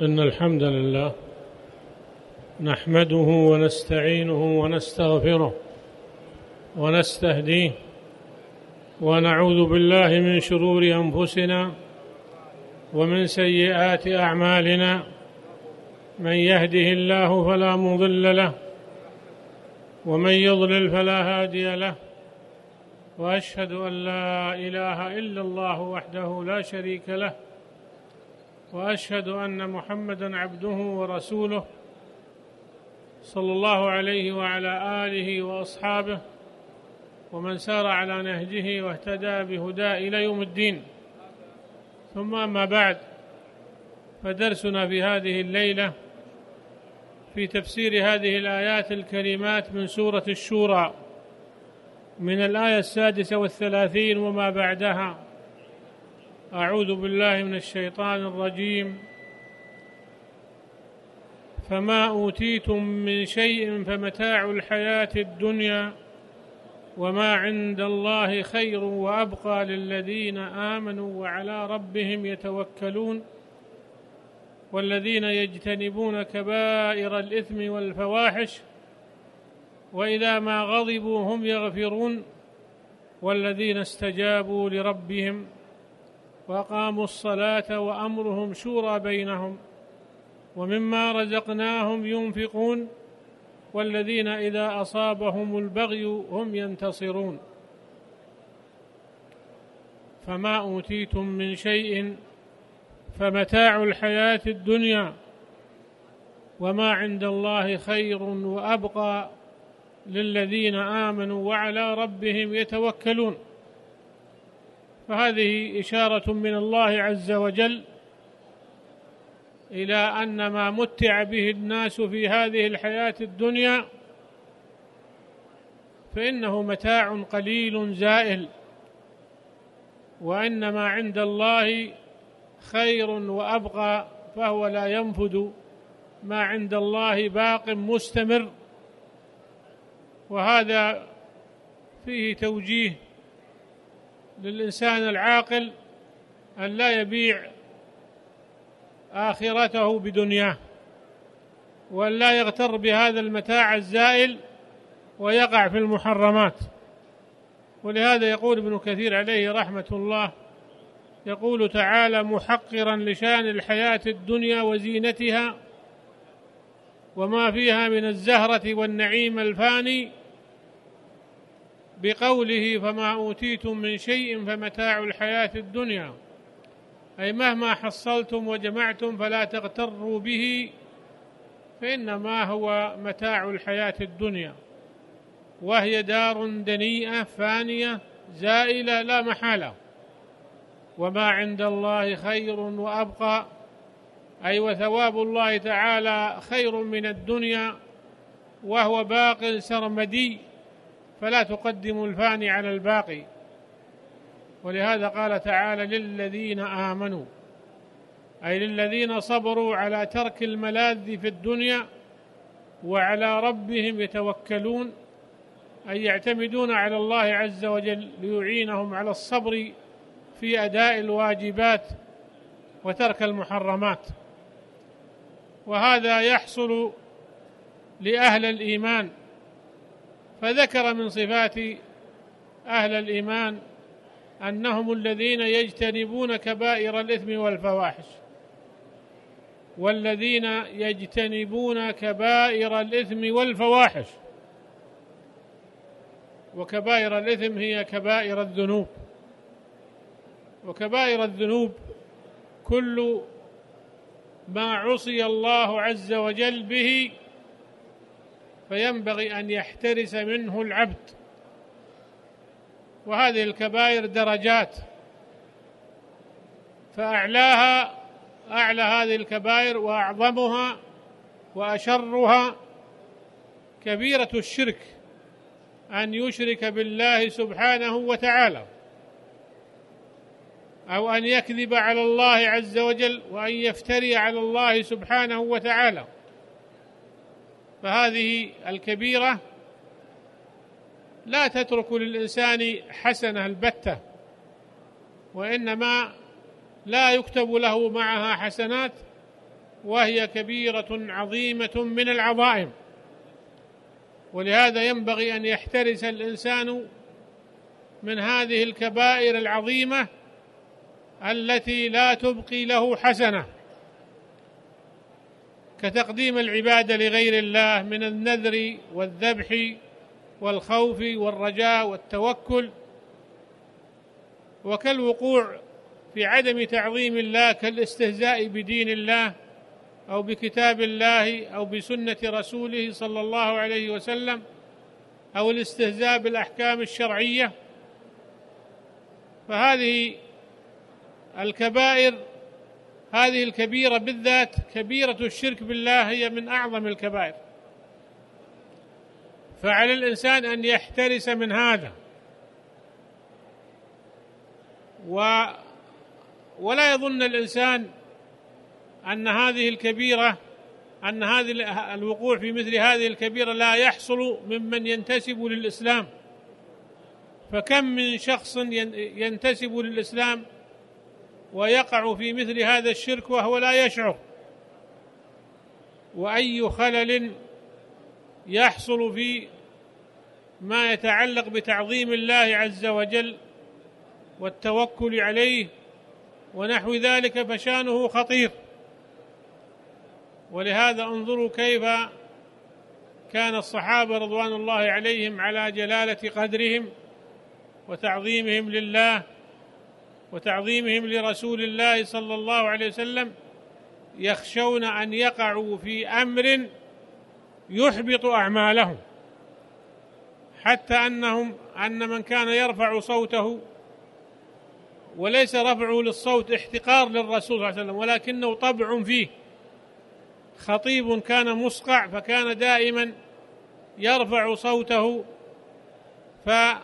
إن الحمد لله نحمده ونستعينه ونستغفره ونستهديه ونعوذ بالله من شرور أنفسنا ومن سيئات أعمالنا. من يهده الله فلا مضل له ومن يضلل فلا هادي له، وأشهد أن لا إله إلا الله وحده لا شريك له، وأشهد أن محمدًا عبده ورسوله صلى الله عليه وعلى آله وأصحابه ومن سار على نهجه واهتدى بهداه إلى يوم الدين. ثم أما بعد، فدرسنا في هذه الليلة في تفسير هذه الآيات الكريمات من سورة الشورى، من الآية 36 وما بعدها. أعوذ بالله من الشيطان الرجيم. فما أوتيتم من شيء فمتاع الحياة الدنيا وما عند الله خير وأبقى للذين آمنوا وعلى ربهم يتوكلون والذين يجتنبون كبائر الإثم والفواحش وإذا ما غضبوا هم يغفرون والذين استجابوا لربهم وأقاموا الصلاة وأمرهم شورى بينهم ومما رزقناهم ينفقون والذين إذا أصابهم البغي هم ينتصرون. فما أوتيتم من شيء فمتاع الحياة الدنيا وما عند الله خير وأبقى للذين آمنوا وعلى ربهم يتوكلون. فهذه إشارة من الله عز وجل إلى أن ما متع به الناس في هذه الحياة الدنيا فإنه متاع قليل زائل، وأن ما عند الله خير وأبقى، فهو لا ينفد، ما عند الله باق مستمر. وهذا فيه توجيه للإنسان العاقل أن لا يبيع آخرته بدنياه، وأن لا يغتر بهذا المتاع الزائل ويقع في المحرمات. ولهذا يقول ابن كثير عليه رحمة الله، يقول تعالى محقرا لشان الحياة الدنيا وزينتها وما فيها من الزهرة والنعيم الفاني بقوله فما أوتيتم من شيء فمتاع الحياة الدنيا، أي مهما حصلتم وجمعتم فلا تغتروا به، فإنما هو متاع الحياة الدنيا، وهي دار دنيئة فانية زائلة لا محالة. وما عند الله خير وأبقى، أي وثواب الله تعالى خير من الدنيا وهو باق سرمدي، فلا تقدموا الفاني على الباقي. ولهذا قال تعالى للذين آمنوا، أي للذين صبروا على ترك الملاذ في الدنيا وعلى ربهم يتوكلون، أي يعتمدون على الله عز وجل ليعينهم على الصبر في أداء الواجبات وترك المحرمات. وهذا يحصل لأهل الإيمان، فذكر من صفات أهل الإيمان أنهم الذين يجتنبون كبائر الإثم والفواحش، والذين يجتنبون كبائر الإثم والفواحش. وكبائر الإثم هي كبائر الذنوب، وكبائر الذنوب كل ما عصي الله عز وجل به فينبغي أن يحترس منه العبد. وهذه الكبائر درجات، فأعلاها أعلى هذه الكبائر وأعظمها وأشرها كبيرة الشرك، أن يشرك بالله سبحانه وتعالى، أو أن يكذب على الله عز وجل وأن يفتري على الله سبحانه وتعالى. فهذه الكبيرة لا تترك للإنسان حسنة البتة، وإنما لا يكتب له معها حسنات وهي كبيرة عظيمة من العظائم. ولهذا ينبغي أن يحترس الإنسان من هذه الكبائر العظيمة التي لا تبقي له حسنة، كتقديم العبادة لغير الله من النذر والذبح والخوف والرجاء والتوكل، وكالوقوع في عدم تعظيم الله كالاستهزاء بدين الله أو بكتاب الله أو بسنة رسوله صلى الله عليه وسلم، أو الاستهزاء بالأحكام الشرعية. فهذه الكبائر، هذه الكبيرة بالذات كبيرة الشرك بالله، هي من أعظم الكبائر. فعلى الإنسان أن يحترس من هذا، ولا يظن الإنسان أن هذه الكبيرة، أن هذه الوقوع في مثل هذه الكبيرة لا يحصل ممن ينتسب للإسلام. فكم من شخص ينتسب للإسلام ويقع في مثل هذا الشرك وهو لا يشعر. وأي خلل يحصل في ما يتعلق بتعظيم الله عز وجل والتوكل عليه ونحو ذلك فشانه خطير. ولهذا انظروا كيف كان الصحابة رضوان الله عليهم على جلالة قدرهم وتعظيمهم لله وتعظيمهم لرسول الله صلى الله عليه وسلم يخشون أن يقعوا في أمر يحبط أعمالهم، حتى أن من كان يرفع صوته، وليس رفعه للصوت احتقار للرسول صلى الله عليه وسلم، ولكنه طبع فيه. خطيب كان مصقع فكان دائما يرفع صوته، فلما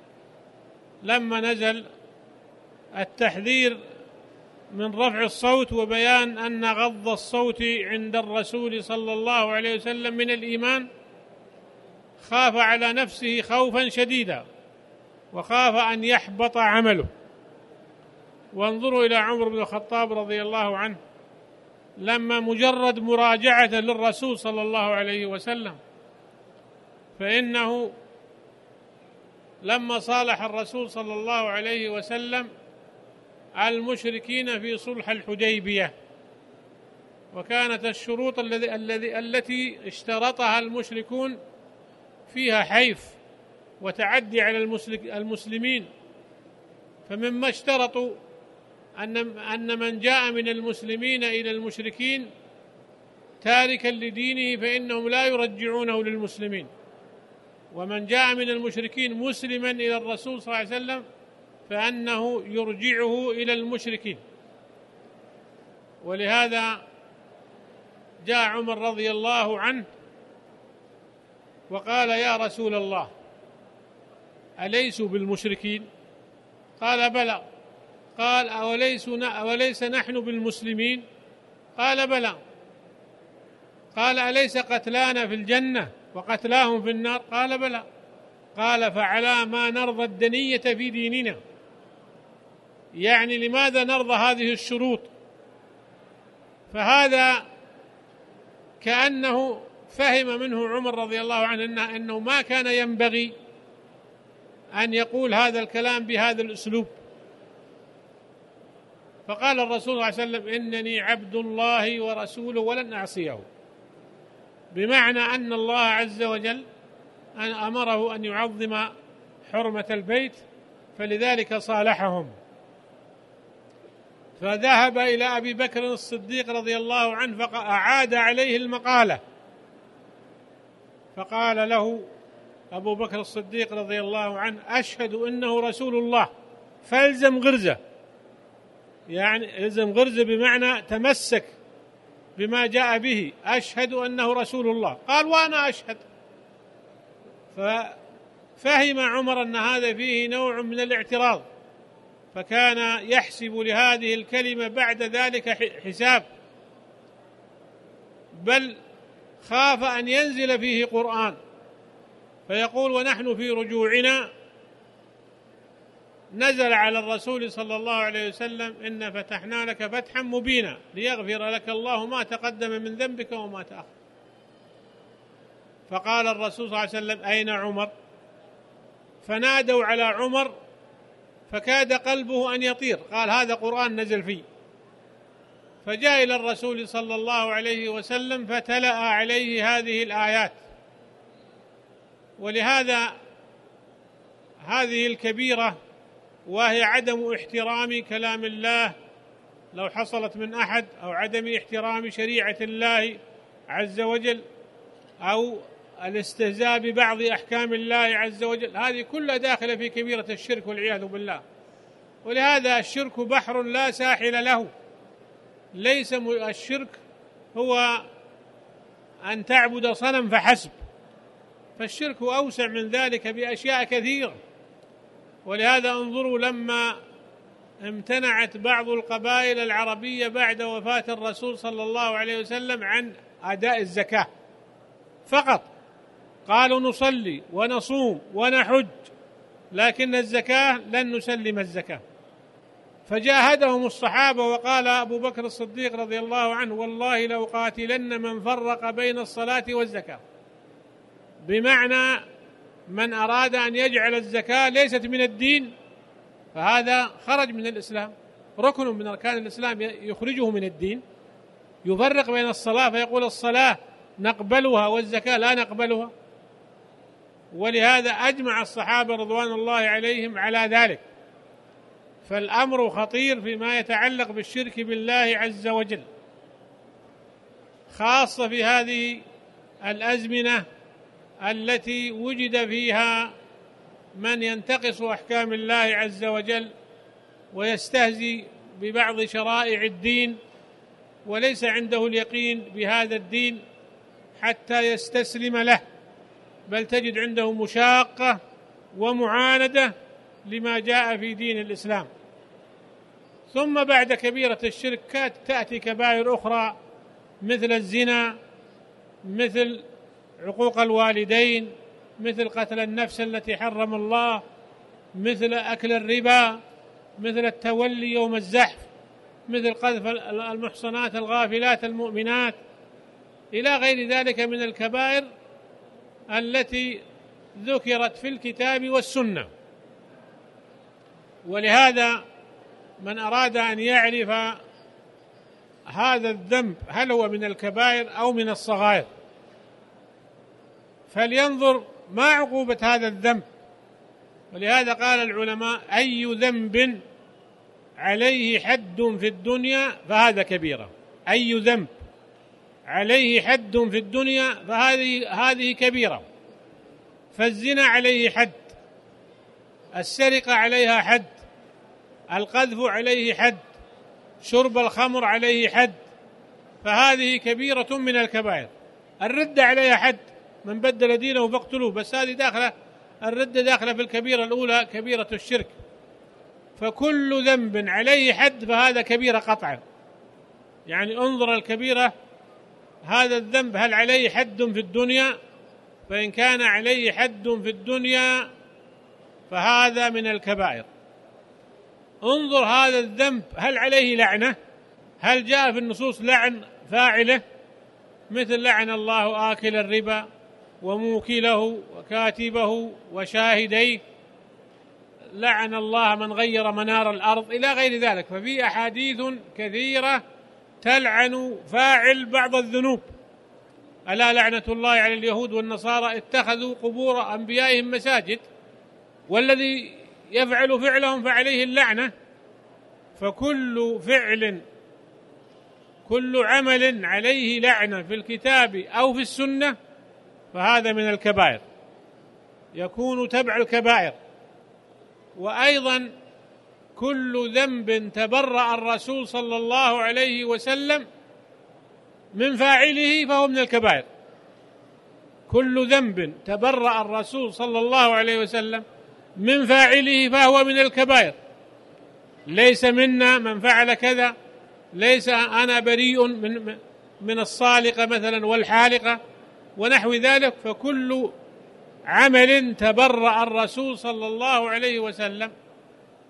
نزل التحذير من رفع الصوت وبيان أن غض الصوت عند الرسول صلى الله عليه وسلم من الإيمان، خاف على نفسه خوفا شديدا وخاف أن يحبط عمله. وانظروا إلى عمر بن الخطاب رضي الله عنه، لما مجرد مراجعة للرسول صلى الله عليه وسلم، فإنه لما صالح الرسول صلى الله عليه وسلم المشركين في صلح الحديبية، وكانت الشروط التي اشترطها المشركون فيها حيف وتعدي على المسلمين. فمما اشترطوا أن من جاء من المسلمين إلى المشركين تاركا لدينه فإنهم لا يرجعونه للمسلمين، ومن جاء من المشركين مسلما إلى الرسول صلى الله عليه وسلم فأنه يرجعه إلى المشركين. ولهذا جاء عمر رضي الله عنه وقال: يا رسول الله، أليسوا بالمشركين؟ قال: بلى. قال: أوليس نحن بالمسلمين؟ قال: بلى. قال: أليس قتلانا في الجنة وقتلاهم في النار؟ قال: بلى. قال: فعلى ما نرضى الدنية في ديننا؟ يعني لماذا نرضى هذه الشروط؟ فهذا كأنه فهم منه عمر رضي الله عنه أنه ما كان ينبغي أن يقول هذا الكلام بهذا الأسلوب. فقال الرسول صلى الله عليه وسلم: إنني عبد الله ورسوله ولن أعصيه، بمعنى أن الله عز وجل أمره أن يعظم حرمة البيت، فلذلك صالحهم. فذهب إلى أبي بكر الصديق رضي الله عنه فأعاد عليه المقالة، فقال له أبو بكر الصديق رضي الله عنه: أشهد أنه رسول الله فالزم غرزة. يعني الزم غرزة بمعنى تمسك بما جاء به، أشهد أنه رسول الله. قال: وأنا أشهد. ففهم عمر أن هذا فيه نوع من الاعتراض، فكان يحسب لهذه الكلمة بعد ذلك حساب، بل خاف أن ينزل فيه قرآن فيقول: ونحن في رجوعنا نزل على الرسول صلى الله عليه وسلم: إن فتحنا لك فتحا مبينا ليغفر لك الله ما تقدم من ذنبك وما تأخر. فقال الرسول صلى الله عليه وسلم: أين عمر؟ فنادوا على عمر فكاد قلبه أن يطير، قال: هذا قرآن نزل فيه. فجاء إلى الرسول صلى الله عليه وسلم فتلأ عليه هذه الآيات. ولهذا هذه الكبيرة، وهي عدم احترام كلام الله لو حصلت من أحد، أو عدم احترام شريعة الله عز وجل، أو الاستهزاء ببعض أحكام الله عز وجل، هذه كلها داخلة في كبيرة الشرك والعياذ بالله. ولهذا الشرك بحر لا ساحل له. ليس الشرك هو أن تعبد صنم فحسب، فالشرك أوسع من ذلك بأشياء كثيرة. ولهذا انظروا لما امتنعت بعض القبائل العربية بعد وفاة الرسول صلى الله عليه وسلم عن أداء الزكاة فقط، قالوا: نصلي ونصوم ونحج، لكن الزكاة لن نسلم الزكاة. فجاهدهم الصحابة، وقال أبو بكر الصديق رضي الله عنه: والله لأقاتلن من فرق بين الصلاة والزكاة، بمعنى من أراد أن يجعل الزكاة ليست من الدين فهذا خرج من الإسلام، ركن من أركان الإسلام يخرجه من الدين. يفرق بين الصلاة فيقول الصلاة نقبلها والزكاة لا نقبلها. ولهذا أجمع الصحابة رضوان الله عليهم على ذلك. فالأمر خطير فيما يتعلق بالشرك بالله عز وجل، خاصة في هذه الأزمنة التي وجد فيها من ينتقص أحكام الله عز وجل ويستهزي ببعض شرائع الدين، وليس عنده اليقين بهذا الدين حتى يستسلم له، بل تجد عنده مشاقة ومعاندة لما جاء في دين الإسلام. ثم بعد كبيرة الشرك تأتي كبائر أخرى مثل الزنا، مثل عقوق الوالدين، مثل قتل النفس التي حرم الله، مثل أكل الربا، مثل التولي يوم الزحف، مثل قذف المحصنات الغافلات المؤمنات، إلى غير ذلك من الكبائر التي ذكرت في الكتاب والسنة. ولهذا من أراد أن يعرف هذا الذنب هل هو من الكبائر أو من الصغائر فلينظر ما عقوبة هذا الذنب. ولهذا قال العلماء: أي ذنب عليه حد في الدنيا فهذا كبيرة. أي ذنب عليه حد في الدنيا فهذه كبيرة. فالزنا عليه حد، السرقة عليها حد، القذف عليه حد، شرب الخمر عليه حد، فهذه كبيرة من الكبائر. الردة عليها حد، من بدل دينه فاقتلوه، بس هذه داخلة، الردة داخلة في الكبيرة الأولى كبيرة الشرك. فكل ذنب عليه حد فهذا كبيرة قطعا. يعني انظر الكبيرة، هذا الذنب هل عليه حد في الدنيا؟ فإن كان عليه حد في الدنيا فهذا من الكبائر. انظر هذا الذنب هل عليه لعنة؟ هل جاء في النصوص لعن فاعله؟ مثل لعن الله آكل الربا وموكله وكاتبه وشاهديه، لعن الله من غير منار الأرض، إلى غير ذلك. ففي أحاديث كثيرة تلعن فاعل بعض الذنوب. ألا لعنة الله على اليهود والنصارى اتخذوا قبور أنبيائهم مساجد، والذي يفعل فعلهم فعليه اللعنة. فكل فعل، كل عمل عليه لعنة في الكتاب أو في السنة فهذا من الكبائر، يكون تبع الكبائر. وأيضا كل ذنب تبرأ الرسول صلى الله عليه وسلم من فاعله فهو من الكبائر. كل ذنب تبرأ الرسول صلى الله عليه وسلم من فاعله فهو من الكبائر. ليس منا من فعل كذا، ليس أنا بريء من الصالقة مثلا والحالقة ونحو ذلك. فكل عمل تبرأ الرسول صلى الله عليه وسلم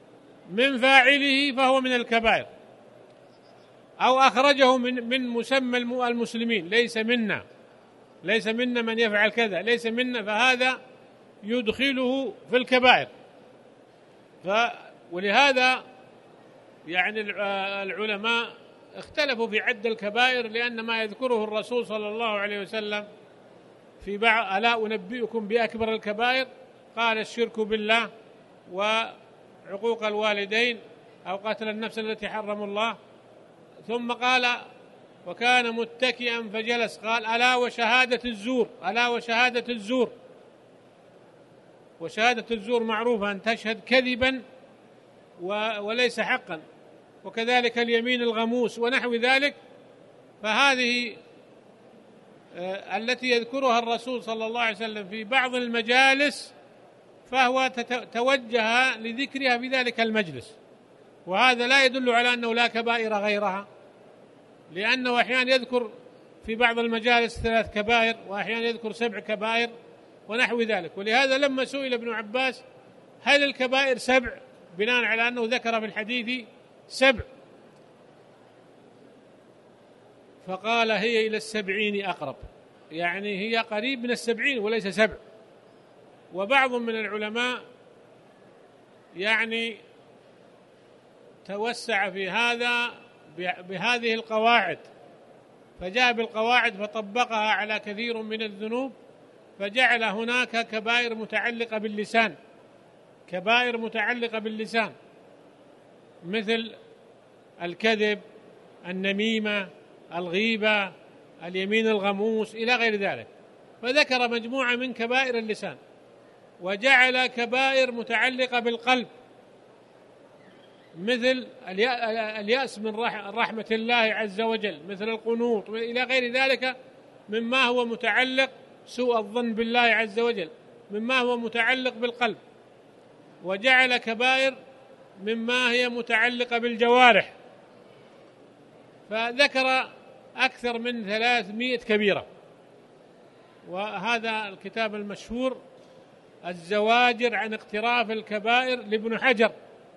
من فاعله فهو من الكبائر، أو أخرجه من مسمى المسلمين، ليس منا من يفعل كذا، ليس منا، فهذا يدخله في الكبائر. ولهذا يعني العلماء اختلفوا في عد الكبائر، لأن ما يذكره الرسول صلى الله عليه وسلم في بعض: ألا أنبئكم بأكبر الكبائر؟ قال: الشرك بالله، وعقوق الوالدين، أو قتل النفس التي حرم الله. ثم قال: وكان متكئا فجلس، قال: ألا وشهادة الزور، ألا وشهادة الزور. وشهادة الزور معروفة، أن تشهد كذبا وليس حقا، وكذلك اليمين الغموس ونحو ذلك. فهذه التي يذكرها الرسول صلى الله عليه وسلم في بعض المجالس، فهو توجه لذكرها في ذلك المجلس، وهذا لا يدل على أنه لا كبائر غيرها، لأنه أحيانا يذكر في بعض المجالس 3 كبائر، وأحيانا يذكر 7 كبائر ونحو ذلك. ولهذا لما سئل ابن عباس: هل الكبائر 7؟ بناء على أنه ذكر في الحديث 7، فقال: هي إلى 70 أقرب، يعني هي قريب من 70 وليس 7. وبعض من العلماء يعني توسع في هذا بهذه القواعد، فجاء بالقواعد فطبقها على كثير من الذنوب، فجعل هناك كبائر متعلقة باللسان، كبائر متعلقة باللسان، مثل الكذب، النميمة، الغيبة، اليمين الغموس، إلى غير ذلك. فذكر مجموعة من كبائر اللسان، وجعل كبائر متعلقة بالقلب، مثل اليأس من رحمة الله عز وجل، مثل القنوط، إلى غير ذلك مما هو متعلق، سوء الظن بالله عز وجل، مما هو متعلق بالقلب. وجعل كبائر مما هي متعلقة بالجوارح، فذكر أكثر من 300 كبيرة. وهذا الكتاب المشهور الزواجر عن اقتراف الكبائر لابن حجر،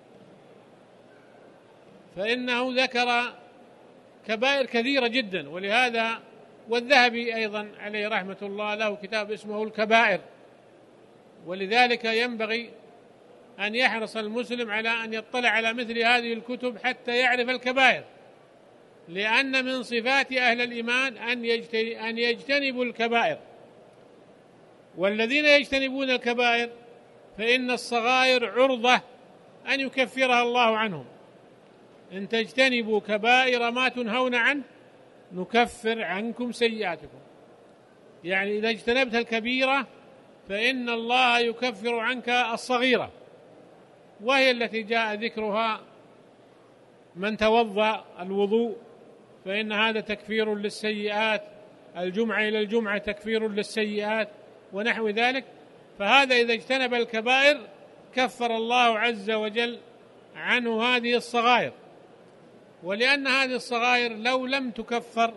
فإنه ذكر كبائر كثيرة جدا. ولهذا والذهبي أيضا عليه رحمة الله له كتاب اسمه الكبائر. ولذلك ينبغي أن يحرص المسلم على أن يطلع على مثل هذه الكتب حتى يعرف الكبائر، لأن من صفات أهل الإيمان أن يجتنبوا الكبائر، والذين يجتنبون الكبائر فإن الصغائر عرضة أن يكفرها الله عنهم. إن تجتنبوا كبائر ما تنهون عنه نكفر عنكم سيئاتكم، يعني إذا اجتنبت الكبيرة فإن الله يكفر عنك الصغيرة، وهي التي جاء ذكرها: من توضأ الوضوء فإن هذا تكفير للسيئات، الجمعة إلى الجمعة تكفير للسيئات، ونحو ذلك. فهذا إذا اجتنب الكبائر كفر الله عز وجل عنه هذه الصغائر. ولأن هذه الصغائر لو لم تكفر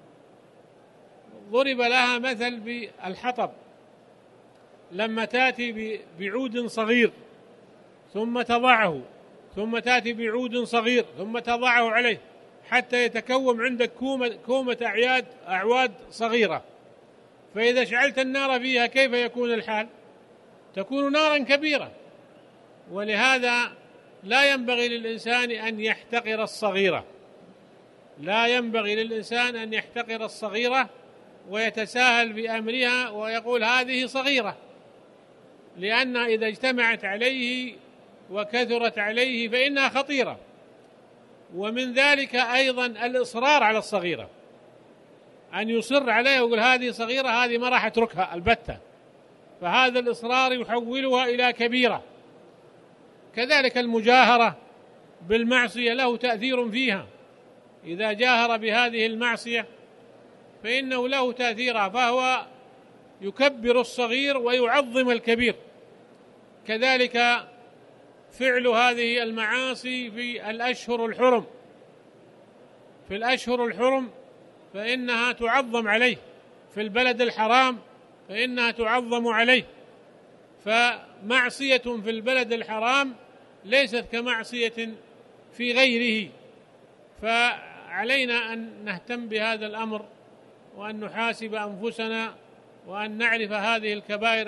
ضرب لها مثل بالحطب، لما تأتي بعود صغير ثم تضعه، ثم تأتي بعود صغير ثم تضعه عليه حتى يتكون عندك كومة أعواد صغيرة، فإذا شعلت النار فيها كيف يكون الحال؟ تكون نارا كبيرة. ولهذا لا ينبغي للإنسان أن يحتقر الصغيرة، لا ينبغي للإنسان أن يحتقر الصغيرة ويتساهل بأمرها ويقول هذه صغيرة، لأنها إذا اجتمعت عليه وكثرت عليه فإنها خطيرة. ومن ذلك أيضا الإصرار على الصغيرة، أن يصر عليها ويقول هذه صغيرة، هذه ما راح أتركها البتة، فهذا الإصرار يحولها إلى كبيرة. كذلك المجاهرة بالمعصية له تأثير فيها، إذا جاهر بهذه المعصية فإنه له تأثيرها، فهو يكبر الصغير ويعظم الكبير. كذلك فعل هذه المعاصي في الأشهر الحرم، في الأشهر الحرم فإنها تعظم عليه، في البلد الحرام فإنها تعظم عليه. فمعصية في البلد الحرام ليست كمعصية في غيره. فعلينا أن نهتم بهذا الأمر، وأن نحاسب أنفسنا، وأن نعرف هذه الكبائر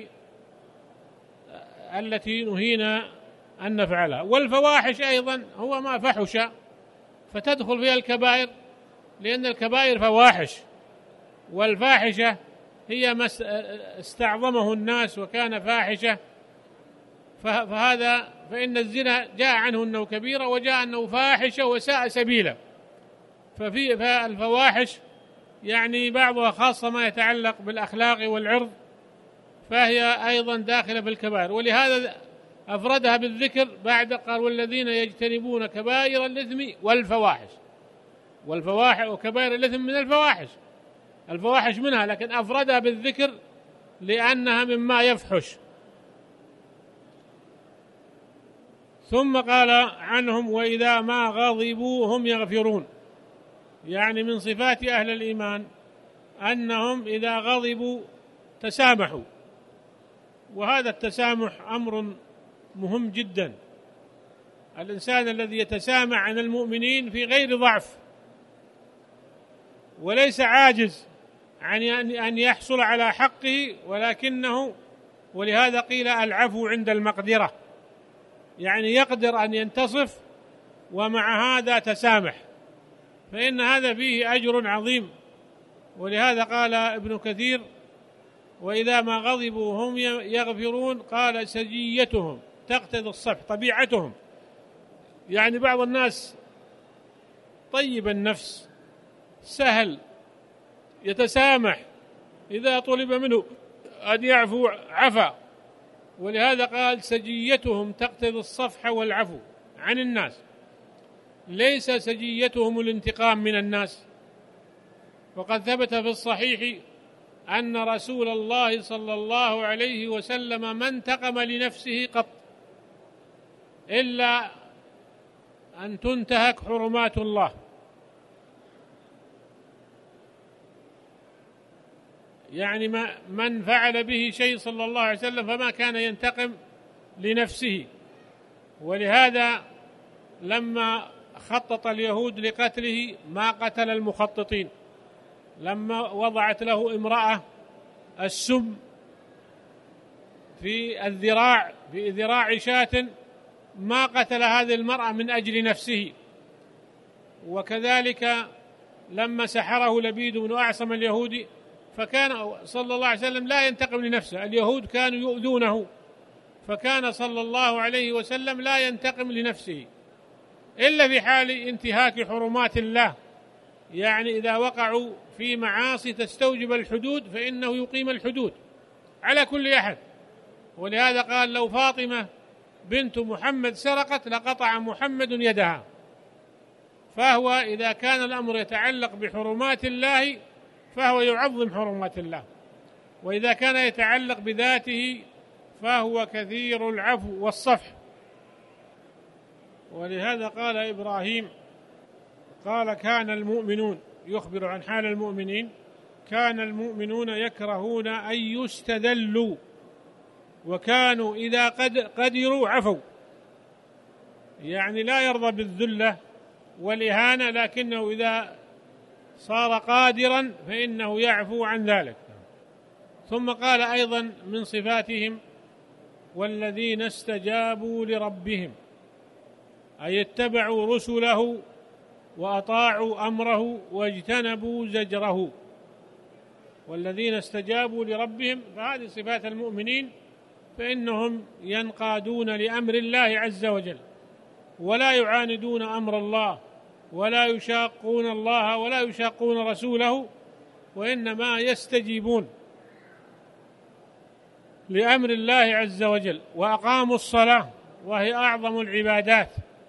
التي نهينا أن نفعلها. والفواحش أيضا هو ما فحش فتدخل فيها الكبائر، لأن الكبائر فواحش، والفاحشة هي ما استعظمه الناس وكان فاحشة. فإن الزنا جاء عنه أنه كبيرة، وجاء أنه فاحشة وساء سبيلا. فالفواحش يعني بعضها خاصة ما يتعلق بالأخلاق والعرض، فهي أيضا داخلة في الكبائر، ولهذا أفردها بالذكر بعد قال والذين يجتنبون كبائر الإثم والفواحش. وكبائر الإثم من الفواحش منها، لكن أفردها بالذكر لأنها مما يفحش. ثم قال عنهم وإذا ما غضبوا هم يغفرون، يعني من صفات أهل الإيمان أنهم إذا غضبوا تسامحوا، وهذا التسامح أمر مهم جدا. الإنسان الذي يتسامح عن المؤمنين في غير ضعف وليس عاجز عن أن يحصل على حقه، ولهذا قيل العفو عند المقدرة، يعني يقدر أن ينتصف ومع هذا تسامح، فإن هذا فيه أجر عظيم. ولهذا قال ابن كثير وإذا ما غضبوا هم يغفرون، قال سجيتهم تقتضي الصفح، طبيعتهم. يعني بعض الناس طيب النفس سهل يتسامح، إذا طلب منه أن يعفو عفا، ولهذا قال سجيتهم تقتضي الصفح والعفو عن الناس، ليس سجيتهم الانتقام من الناس. وقد ثبت في الصحيح أن رسول الله صلى الله عليه وسلم ما انتقم لنفسه قط إلا أن تنتهك حرمات الله، يعني من فعل به شيء صلى الله عليه وسلم فما كان ينتقم لنفسه. ولهذا لما خطط اليهود لقتله ما قتل المخططين، لما وضعت له امرأة السم في ذراع شاة ما قتل هذه المرأة من أجل نفسه. وكذلك لما سحره لبيد بن أعصم اليهودي، فكان صلى الله عليه وسلم لا ينتقم لنفسه، اليهود كانوا يؤذونه، فكان صلى الله عليه وسلم لا ينتقم لنفسه إلا في حال انتهاك حرمات الله، يعني إذا وقعوا في معاصي تستوجب الحدود فإنه يقيم الحدود على كل أحد. ولهذا قال لو فاطمة بنت محمد سرقت لقطع محمد يدها. فهو إذا كان الأمر يتعلق بحرمات الله فهو يعظم حرمات الله، وإذا كان يتعلق بذاته فهو كثير العفو والصفح. ولهذا قال إبراهيم قال كان المؤمنون، يخبر عن حال المؤمنين، كان المؤمنون يكرهون أن يستذلوا وكانوا إذا قدروا عفوا، يعني لا يرضى بالذلة والإهانة، لكنه إذا صار قادرا فإنه يعفو عن ذلك. ثم قال أيضا من صفاتهم والذين استجابوا لربهم، أي اتبعوا رسله وأطاعوا أمره واجتنبوا زجره. والذين استجابوا لربهم، فهذه صفات المؤمنين، فإنهم ينقادون لأمر الله عز وجل ولا يعاندون أمر الله ولا يشاقون الله ولا يشاقون رسوله، وإنما يستجيبون لأمر الله عز وجل. وأقاموا الصلاة وهي أعظم العبادات،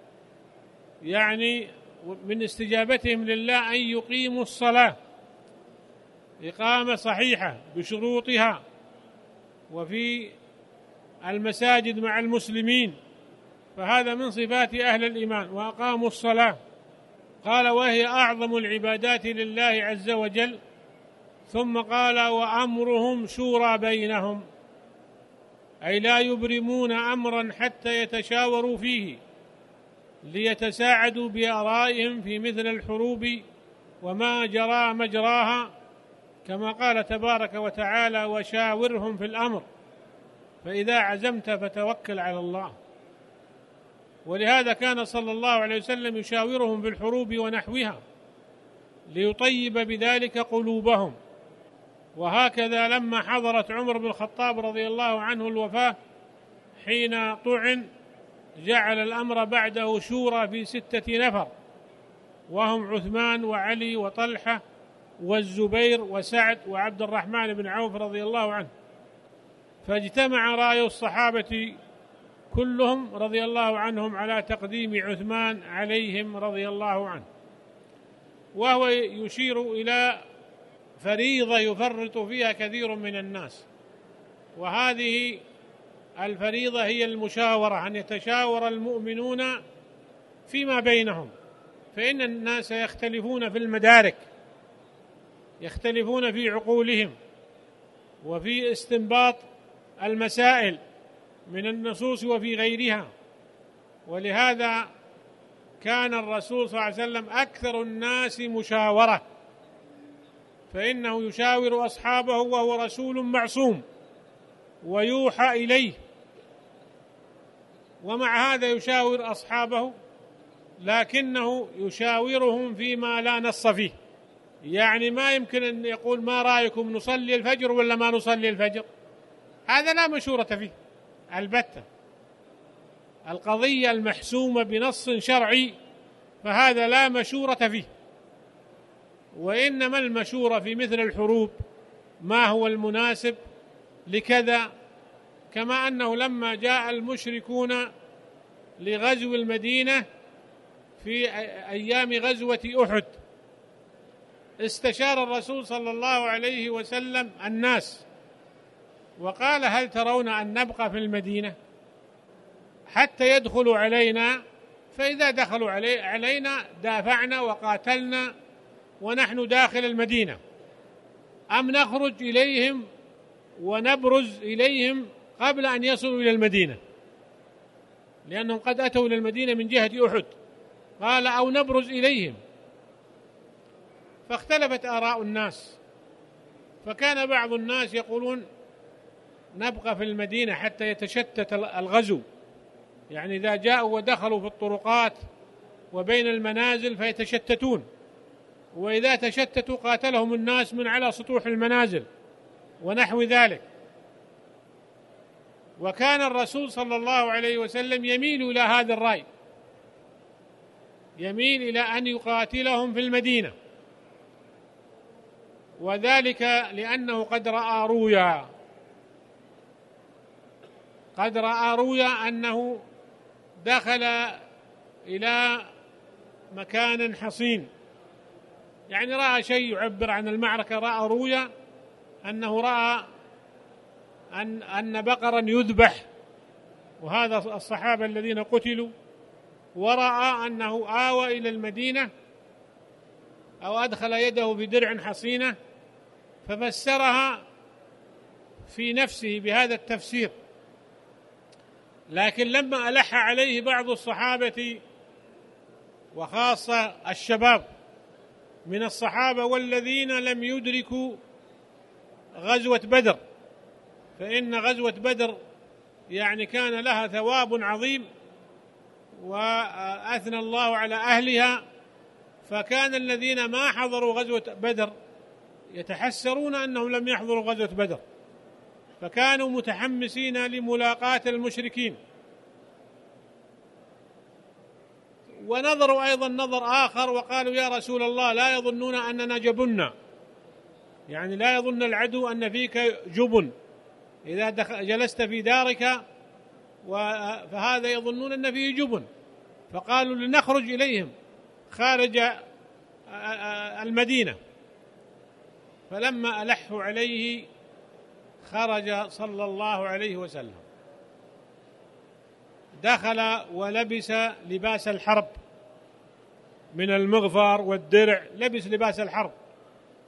يعني من استجابتهم لله أن يقيموا الصلاة إقامة صحيحة بشروطها وفي المساجد مع المسلمين، فهذا من صفات أهل الإيمان. وأقاموا الصلاة قال وهي أعظم العبادات لله عز وجل. ثم قال وأمرهم شورى بينهم، أي لا يبرمون أمرا حتى يتشاوروا فيه ليتساعدوا بآرائهم في مثل الحروب وما جرى مجراها، كما قال تبارك وتعالى: وشاورهم في الأمر فإذا عزمت فتوكل على الله. ولهذا كان صلى الله عليه وسلم يشاورهم في الحروب ونحوها ليطيب بذلك قلوبهم. وهكذا لما حضرت عمر بن الخطاب رضي الله عنه الوفاة حين طعن، جعل الأمر بعده شورى في 6 نفر، وهم عثمان وعلي وطلحة والزبير وسعد وعبد الرحمن بن عوف رضي الله عنه، فاجتمع رأي الصحابة كلهم رضي الله عنهم على تقديم عثمان عليهم رضي الله عنه، وهو يشير إلى فريضة يفرط فيها كثير من الناس، وهذه الفريضة هي المشاورة، أن يتشاور المؤمنون فيما بينهم، فإن الناس يختلفون في المدارك، يختلفون في عقولهم وفي استنباط المسائل من النصوص وفي غيرها. ولهذا كان الرسول صلى الله عليه وسلم أكثر الناس مشاورة، فإنه يشاور أصحابه وهو رسول معصوم ويوحى إليه، ومع هذا يشاور أصحابه، لكنه يشاورهم فيما لا نص فيه. يعني ما يمكن أن يقول: ما رأيكم نصلي الفجر ولا ما نصلي الفجر؟ هذا لا مشورة فيه البتة. القضية المحسومة بنص شرعي فهذا لا مشورة فيه. وإنما المشورة في مثل الحروب ما هو المناسب لكذا، كما أنه لما جاء المشركون لغزو المدينة في أيام غزوة أحد استشار الرسول صلى الله عليه وسلم الناس وقال: هل ترون أن نبقى في المدينة حتى يدخلوا علينا؟ فإذا دخلوا علينا دافعنا وقاتلنا ونحن داخل المدينة، أم نخرج إليهم ونبرز إليهم قبل أن يصلوا إلى المدينة، لأنهم قد أتوا إلى المدينة من جهة أحد. قال: أو نبرز إليهم. فاختلفت آراء الناس، فكان بعض الناس يقولون: نبقى في المدينة حتى يتشتت الغزو، يعني إذا جاءوا ودخلوا في الطرقات وبين المنازل فيتشتتون، وإذا تشتتوا قاتلهم الناس من على سطوح المنازل ونحو ذلك. وكان الرسول صلى الله عليه وسلم يميل إلى هذا الرأي، يميل إلى أن يقاتلهم في المدينة، وذلك لأنه قد رأى رؤيا أنه دخل إلى مكان حصين، يعني رأى شيء يعبر عن المعركة، رأى رؤيا أنه رأى أن بقرا يذبح، وهذا الصحابة الذين قتلوا، ورأى أنه آوى إلى المدينة أو أدخل يده في درع حصينة، ففسرها في نفسه بهذا التفسير. لكن لما ألح عليه بعض الصحابة وخاصة الشباب من الصحابة والذين لم يدركوا غزوة بدر، فإن غزوة بدر يعني كان لها ثواب عظيم وأثنى الله على أهلها، فكان الذين ما حضروا غزوة بدر يتحسرون أنهم لم يحضروا غزوة بدر، فكانوا متحمسين لملاقاة المشركين. ونظروا أيضا نظر آخر وقالوا: يا رسول الله، لا يظنون أننا جبنا، يعني لا يظن العدو أن فيك جبن إذا جلست في دارك، فهذا يظنون أن فيه جبن، فقالوا لنخرج إليهم خارج المدينة. فلما ألحوا عليه خرج صلى الله عليه وسلم، دخل ولبس لباس الحرب من المغفر والدرع، لبس لباس الحرب.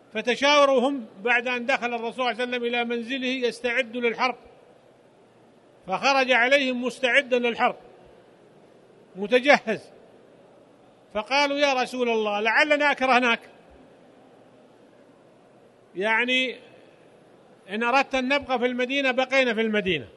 فتشاوروا هم بعد أن دخل الرسول صلى الله عليه وسلم إلى منزله يستعد للحرب، فخرج عليهم مستعدا للحرب متجهز، فقالوا يا رسول الله لعلنا أكرهناك، يعني إن أردت أن نبقى في المدينة بقينا في المدينة.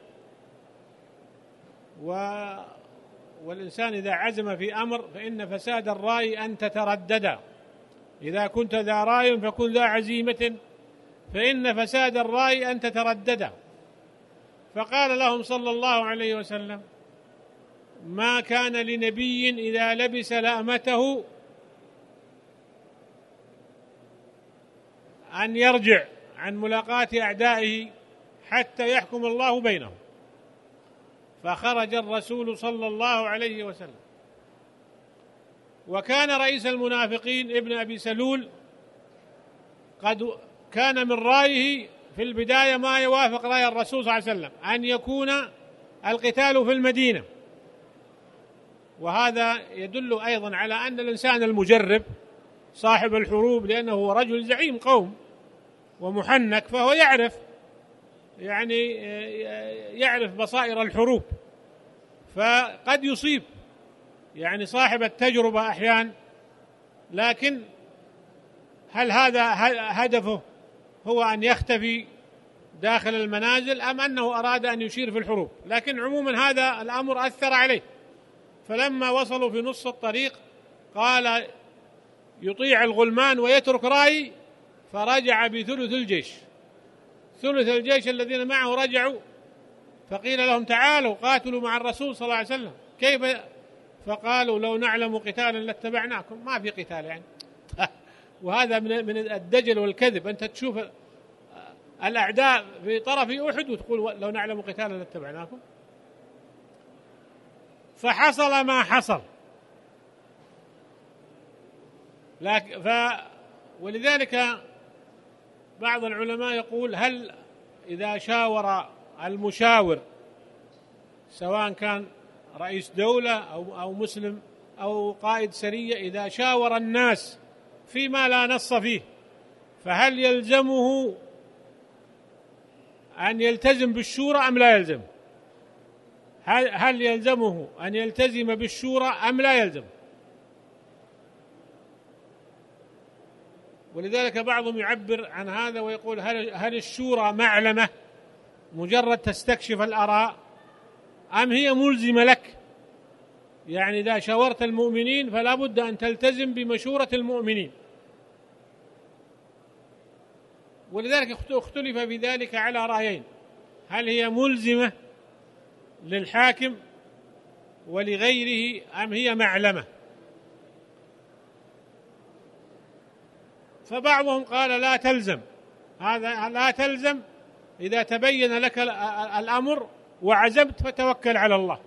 والإنسان إذا عزم في أمر فإن فساد الرأي أن تتردد، إذا كنت ذا رأي فكن ذا عزيمة، فإن فساد الرأي أن تتردد. فقال لهم صلى الله عليه وسلم: ما كان لنبي إذا لبس لأمته أن يرجع عن ملاقاة أعدائه حتى يحكم الله بينهم. فخرج الرسول صلى الله عليه وسلم، وكان رئيس المنافقين ابن أبي سلول قد كان من رأيه في البداية ما يوافق رأي الرسول صلى الله عليه وسلم أن يكون القتال في المدينة، وهذا يدل أيضا على أن الإنسان المجرب صاحب الحروب، لأنه رجل زعيم قوم ومحنك، فهو يعرف بصائر الحروب، فقد يصيب يعني صاحب التجربة أحيانا، لكن هل هذا هدفه هو أن يختفي داخل المنازل أم أنه أراد أن يشير في الحروب؟ لكن عموما هذا الأمر أثر عليه، فلما وصلوا في نص الطريق قال يطيع الغلمان ويترك رأي، فرجع بثلث الجيش، ثلث الجيش الذين معه رجعوا، فقيل لهم تعالوا قاتلوا مع الرسول صلى الله عليه وسلم. كيف؟ فقالوا لو نعلم قتالا لاتبعناكم. ما في قتال يعني وهذا من الدجل والكذب، أنت تشوف الأعداء في طرف أحد وتقول لو نعلم قتالا لاتبعناكم. فحصل ما حصل، ولذلك بعض العلماء يقول هل إذا شاور المشاور سواء كان رئيس دولة أو مسلم أو قائد سرية، إذا شاور الناس فيما لا نص فيه، فهل يلزمه أن يلتزم بالشورى أم لا يلزم؟ هل يلزمه أن يلتزم بالشورى أم لا يلزم؟ ولذلك بعضهم يعبر عن هذا ويقول هل الشورى معلمة مجرد تستكشف الآراء أم هي ملزمة لك؟ يعني إذا شاورت المؤمنين فلا بد أن تلتزم بمشورة المؤمنين. ولذلك اختلف في ذلك على رأيين: هل هي ملزمة للحاكم ولغيره أم هي معلمة؟ فبعضهم قال لا تلزم، هذا لا تلزم، إذا تبين لك الأمر وعزمت فتوكل على الله،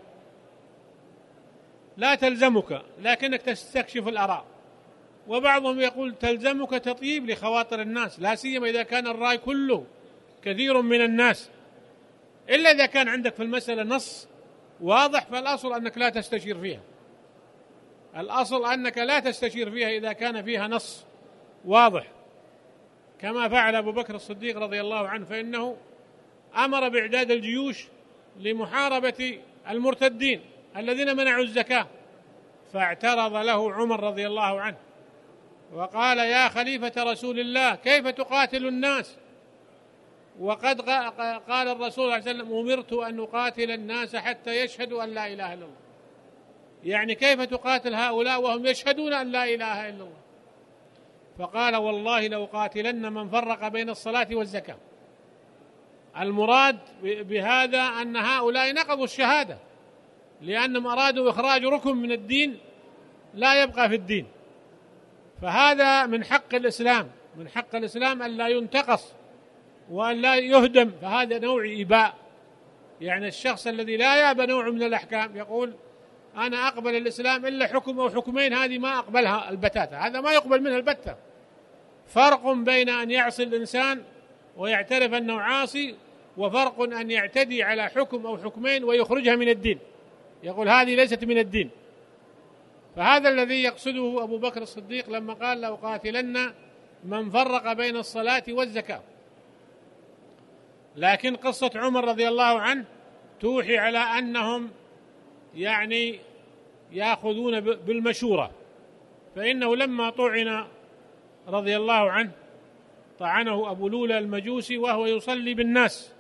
لا تلزمك لكنك تستكشف الآراء. وبعضهم يقول تلزمك تطيب لخواطر الناس، لا سيما إذا كان الرأي كله كثير من الناس، إلا إذا كان عندك في المسألة نص واضح، فالأصل أنك لا تستشير فيها، الأصل أنك لا تستشير فيها إذا كان فيها نص واضح، كما فعل أبو بكر الصديق رضي الله عنه، فإنه أمر بإعداد الجيوش لمحاربة المرتدين الذين منعوا الزكاة، فاعترض له عمر رضي الله عنه وقال يا خليفة رسول الله كيف تقاتل الناس وقد قال الرسول صلى الله عليه وسلم أمرت أن أقاتل الناس حتى يشهدوا أن لا إله إلا الله، يعني كيف تقاتل هؤلاء وهم يشهدون أن لا إله إلا الله؟ فقال والله لأقاتلن من فرق بين الصلاة والزكاة. المراد بهذا أن هؤلاء نقضوا الشهادة لأنهم أرادوا إخراج ركن من الدين لا يبقى في الدين، فهذا من حق الإسلام، من حق الإسلام أن لا ينتقص وأن لا يهدم، فهذا نوع إباء. يعني الشخص الذي لا يأبى نوع من الأحكام يقول أنا أقبل الإسلام إلا حكم أو حكمين، هذه ما أقبلها البتاتة، هذا ما يقبل منها البتة. فرق بين أن يعصي الإنسان ويعترف أنه عاصي، وفرق أن يعتدي على حكم أو حكمين ويخرجها من الدين، يقول هذه ليست من الدين. فهذا الذي يقصده أبو بكر الصديق لما قال لأقاتلن من فرق بين الصلاة والزكاة. لكن قصة عمر رضي الله عنه توحي على أنهم يعني يأخذون بالمشورة. فإنه لما طعن رضي الله عنه طعنه أبو لولى المجوسي وهو يصلي بالناس،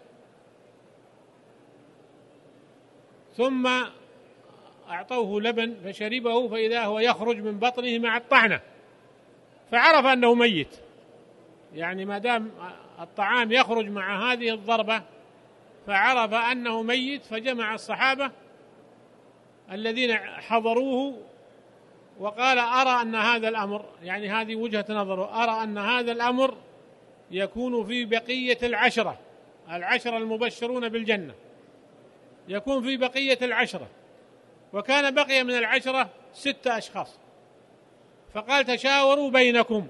ثم أعطوه لبن فشربه فإذا هو يخرج من بطنه مع الطعنة، فعرف أنه ميت. يعني ما دام الطعام يخرج مع هذه الضربة فعرف أنه ميت، فجمع الصحابة الذين حضروه وقال: أرى أن هذا الأمر، يعني هذه وجهة نظره، أرى أن هذا الأمر يكون في بقية العشرة المبشرون بالجنة، يكون في بقية العشرة. وكان بقي من العشرة 6 أشخاص، فقال: تشاوروا بينكم.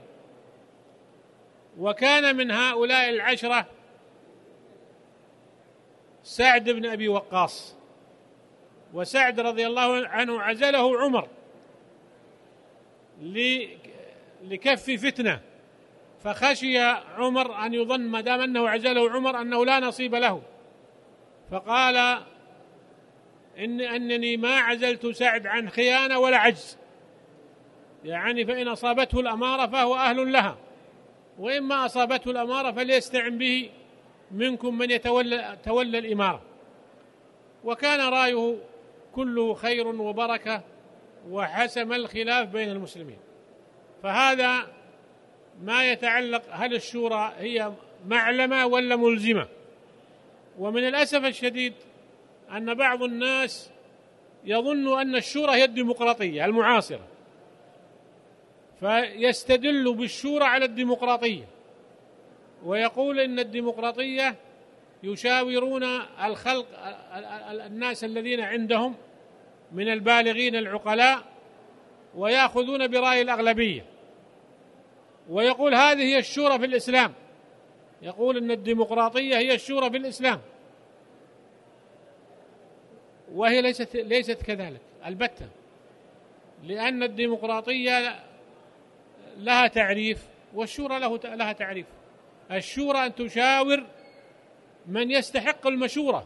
وكان من هؤلاء العشرة سعد بن أبي وقاص، وسعد رضي الله عنه عزله عمر لكف فتنة، فخشي عمر أن يظن ما دام أنه عزله عمر أنه لا نصيب له، فقال: أنني ما عزلت سعد عن خيانة ولا عجز، يعني فإن أصابته الأمارة فهو أهل لها، وإما أصابته الأمارة فليستعن به منكم من يتولى الإمارة. وكان رأيه كله خير وبركة وحسم الخلاف بين المسلمين. فهذا ما يتعلق، هل الشورى هي معلمة ولا ملزمة؟ ومن الأسف الشديد أن بعض الناس يظن أن الشورى هي الديمقراطية المعاصرة، فيستدل بالشورى على الديمقراطية ويقول إن الديمقراطية يشاورون الخلق الناس الذين عندهم من البالغين العقلاء ويأخذون برأي الأغلبية، ويقول هذه هي الشورى في الإسلام، يقول إن الديمقراطية هي الشورى في الإسلام، وهي ليست كذلك البتة، لأن الديمقراطية لها تعريف والشورى لها تعريف. الشورى أن تشاور من يستحق المشورة،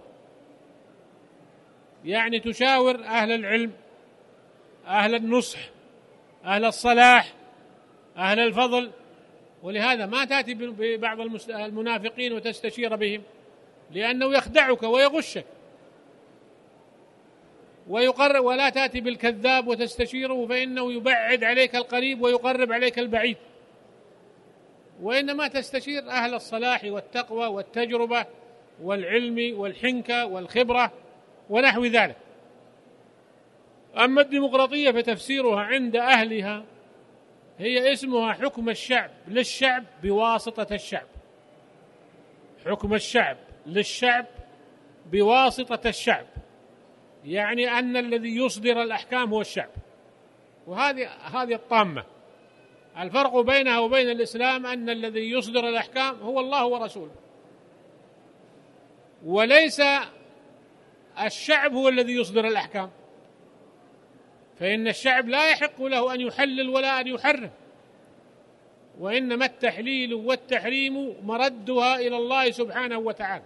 يعني تشاور أهل العلم، أهل النصح، أهل الصلاح، أهل الفضل. ولهذا ما تأتي ببعض المنافقين وتستشير بهم، لأنه يخدعك ويغشك ويقرب، ولا تأتي بالكذاب وتستشيره فإنه يبعد عليك القريب ويقرب عليك البعيد، وإنما تستشير أهل الصلاح والتقوى والتجربة والعلم والحنكة والخبرة ونحو ذلك. أما الديمقراطية فتفسيرها عند أهلها هي اسمها حكم الشعب للشعب بواسطة الشعب، حكم الشعب للشعب بواسطة الشعب، يعني أن الذي يصدر الأحكام هو الشعب. وهذه الطامة. الفرق بينها وبين الإسلام أن الذي يصدر الأحكام هو الله ورسوله، وليس الشعب هو الذي يصدر الأحكام، فإن الشعب لا يحق له أن يحلل ولا أن يحرم، وإنما التحليل والتحريم مردها إلى الله سبحانه وتعالى.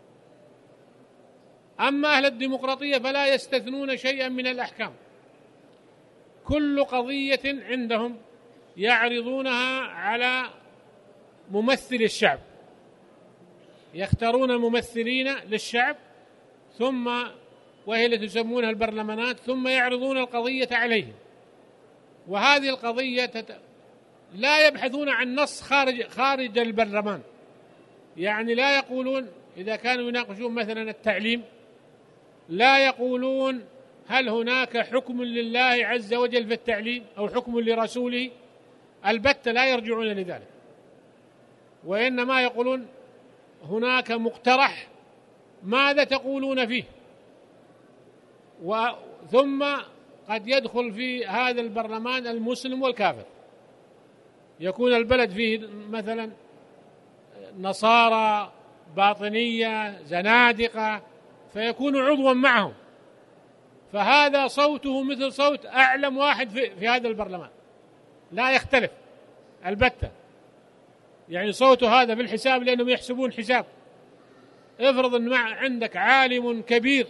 أما أهل الديمقراطية فلا يستثنون شيئا من الأحكام، كل قضية عندهم يعرضونها على ممثل الشعب، يختارون ممثلين للشعب ثم وهي التي تسمونها البرلمانات، ثم يعرضون القضية عليهم. وهذه القضية لا يبحثون عن نص خارج البرلمان، يعني لا يقولون إذا كانوا يناقشون مثلا التعليم لا يقولون هل هناك حكم لله عز وجل في التعليم أو حكم لرسوله، البتة لا يرجعون لذلك، وإنما يقولون هناك مقترح ماذا تقولون فيه. ثم قد يدخل في هذا البرلمان المسلم والكافر، يكون البلد فيه مثلا نصارى، باطنية، زنادقة، فيكون عضوا معهم، فهذا صوته مثل صوت أعلم واحد في هذا البرلمان، لا يختلف البتة، يعني صوته هذا بالحساب لأنهم يحسبون حساب افرض أن عندك عالم كبير،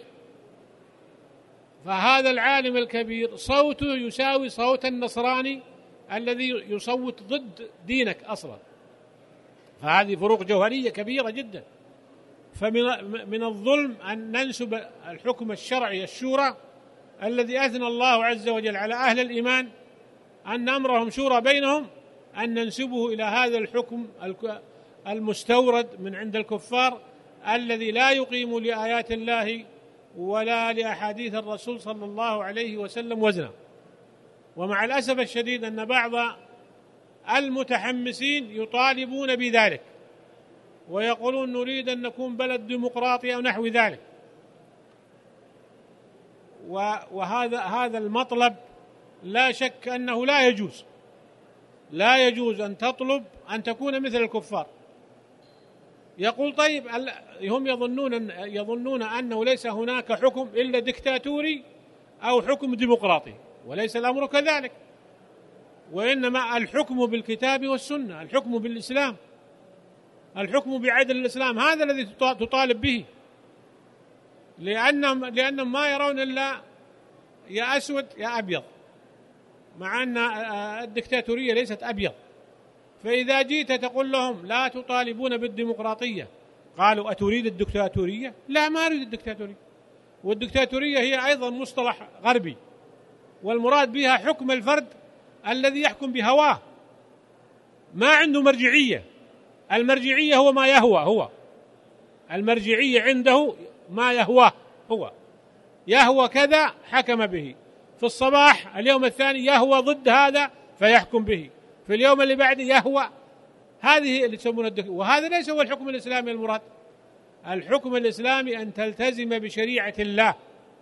فهذا العالم الكبير صوته يساوي صوت النصراني الذي يصوت ضد دينك أصلا، فهذه فروق جوهرية كبيرة جدا. فمن الظلم أن ننسب الحكم الشرعي الشورى الذي أثنى الله عز وجل على أهل الإيمان أن أمرهم شورى بينهم، أن ننسبه إلى هذا الحكم المستورد من عند الكفار الذي لا يقيم لآيات الله ولا لأحاديث الرسول صلى الله عليه وسلم وزنا. ومع الأسف الشديد أن بعض المتحمسين يطالبون بذلك ويقولون نريد أن نكون بلد ديمقراطي أو نحو ذلك، وهذا المطلب لا شك أنه لا يجوز أن تطلب أن تكون مثل الكفار. يقول طيب هم يظنون أنه ليس هناك حكم إلا ديكتاتوري أو حكم ديمقراطي، وليس الأمر كذلك، وإنما الحكم بالكتاب والسنة، الحكم بالإسلام، الحكم بعدل الإسلام، هذا الذي تطالب به، لأنهم ما يرون إلا يا أسود يا أبيض، مع أن الدكتاتورية ليست أبيض. فإذا جيت تقول لهم لا تطالبون بالديمقراطية، قالوا أتريد الدكتاتورية؟ لا، ما أريد الدكتاتورية. والدكتاتورية هي أيضا مصطلح غربي، والمراد بها حكم الفرد الذي يحكم بهواه، ما عنده مرجعية. المرجعية هو ما يهوى، المرجعية عنده ما يهواه، هو يهوى كذا حكم به، في الصباح اليوم الثاني يهوى ضد هذا فيحكم به، في اليوم اللي بعده يهوى. هذه اللي يسمونها وهذا ليس هو الحكم الإسلامي المراد. الحكم الإسلامي أن تلتزم بشريعة الله.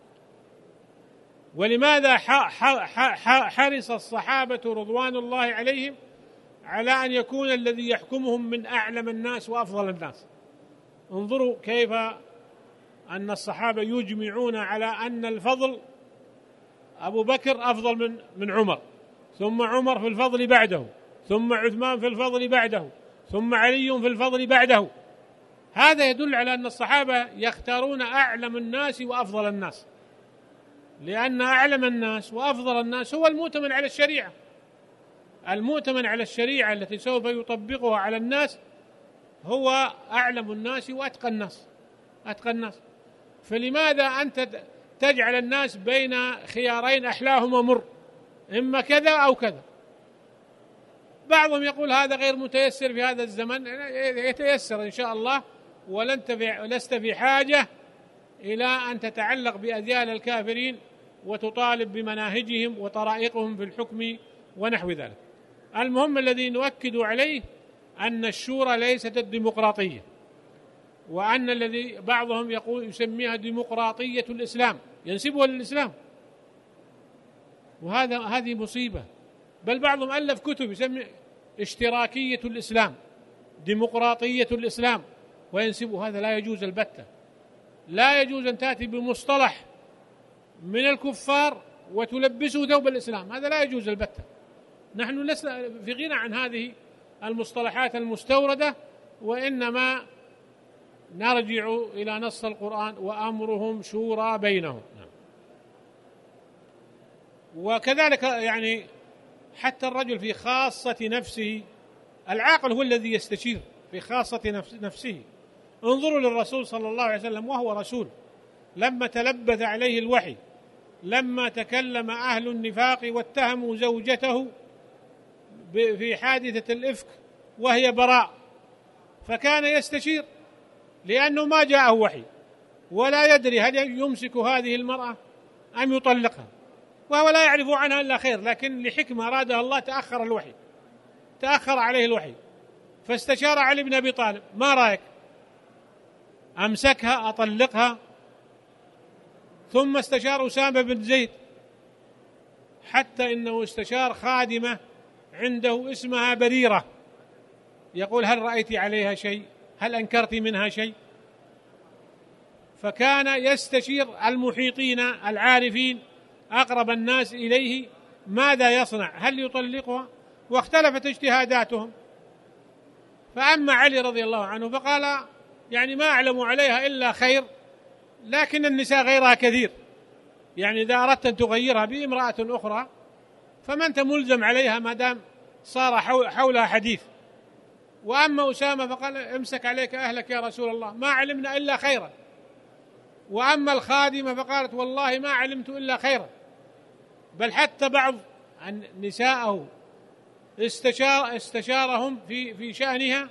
ولماذا حرص الصحابة رضوان الله عليهم على أن يكون الذي يحكمهم من أعلم الناس وأفضل الناس؟ انظروا كيف أن الصحابة يجمعون على أن الفضل أبو بكر أفضل من عمر، ثم عمر في الفضل بعده، ثم عثمان في الفضل بعده، ثم علي في الفضل بعده. هذا يدل على أن الصحابة يختارون أعلم الناس وأفضل الناس، لأن أعلم الناس وأفضل الناس هو المؤتمن على الشريعة، المؤتمن على الشريعة التي سوف يطبقها على الناس هو أعلم الناس وأتقى الناس. فلماذا أنت تجعل الناس بين خيارين أحلاهما مر، إما كذا أو كذا؟ بعضهم يقول هذا غير متيسر في هذا الزمن، يتيسر إن شاء الله، ولست في حاجة إلى أن تتعلق بأذيال الكافرين وتطالب بمناهجهم وطرائقهم في الحكم ونحو ذلك. المهم الذي نؤكد عليه أن الشورى ليست الديمقراطية، وأن الذي بعضهم يقول يسميها ديمقراطية الإسلام، ينسبها للإسلام، هذه مصيبة. بل بعضهم ألف كتب يسمي اشتراكية الإسلام، ديمقراطية الإسلام، وينسبه. هذا لا يجوز البتة. لا يجوز أن تأتي بمصطلح من الكفار وتلبسه ثوب الإسلام، هذا لا يجوز البتة. نحن لسنا في غنى عن هذه المصطلحات المستوردة، وإنما نرجع إلى نص القرآن وأمرهم شورى بينهم. وكذلك يعني حتى الرجل في خاصة نفسه، العاقل هو الذي يستشير في خاصة نفسه. انظروا للرسول صلى الله عليه وسلم وهو رسول، لما تلبث عليه الوحي، لما تكلم أهل النفاق واتهموا زوجته في حادثة الإفك وهي براء، فكان يستشير لأنه ما جاءه وحي ولا يدري هل يمسك هذه المرأة أم يطلقها، وهو لا يعرف عنها إلا خير، لكن لحكمة أرادها الله تأخر عليه الوحي، فاستشار علي بن أبي طالب: ما رأيك؟ أمسكها أطلقها؟ ثم استشار أسامة بن زيد، حتى إنه استشار خادمة عنده اسمها بريرة، يقول: هل رأيت عليها شيء؟ هل أنكرت منها شيء؟ فكان يستشير المحيطين العارفين أقرب الناس إليه ماذا يصنع، هل يطلقها؟ واختلفت اجتهاداتهم. فأما علي رضي الله عنه فقال: يعني ما أعلم عليها إلا خير، لكن النساء غيرها كثير، يعني إذا أردت أن تغيرها بامرأة أخرى فما أنت ملزم عليها ما دام صار حولها حديث. وأما أسامة فقال امسك عليك أهلك يا رسول الله، ما علمنا إلا خيرا. وأما الخادمة فقالت والله ما علمت إلا خيرا. بل حتى بعض نساءه استشارهم في شأنها،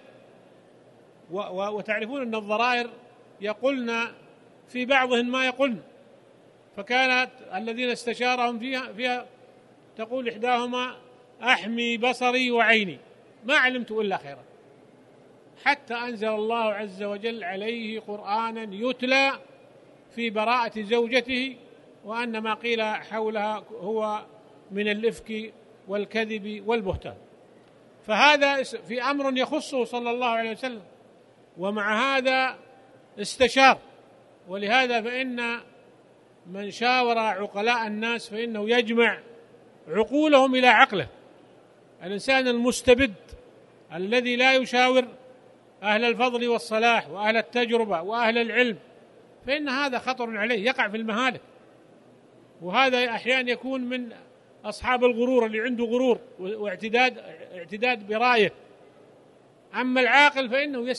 وتعرفون أن الضرائر يقولن في بعضهن ما يقولن، فكانت الذين استشارهم فيها تقول إحداهما أحمي بصري وعيني ما علمت إلا خيرا، حتى أنزل الله عز وجل عليه قرآنا يتلى في براءة زوجته، وأن ما قيل حولها هو من الإفك والكذب والبهتان. فهذا في أمر يخصه صلى الله عليه وسلم، ومع هذا استشار. ولهذا فإن من شاور عقلاء الناس فإنه يجمع عقولهم إلى عقله. الإنسان المستبد الذي لا يشاور أهل الفضل والصلاح وأهل التجربة وأهل العلم فإن هذا خطر عليه، يقع في المهالك. وهذا أحيانا يكون من أصحاب الغرور، اللي عنده غرور واعتداد برأيه. أما العاقل فإنه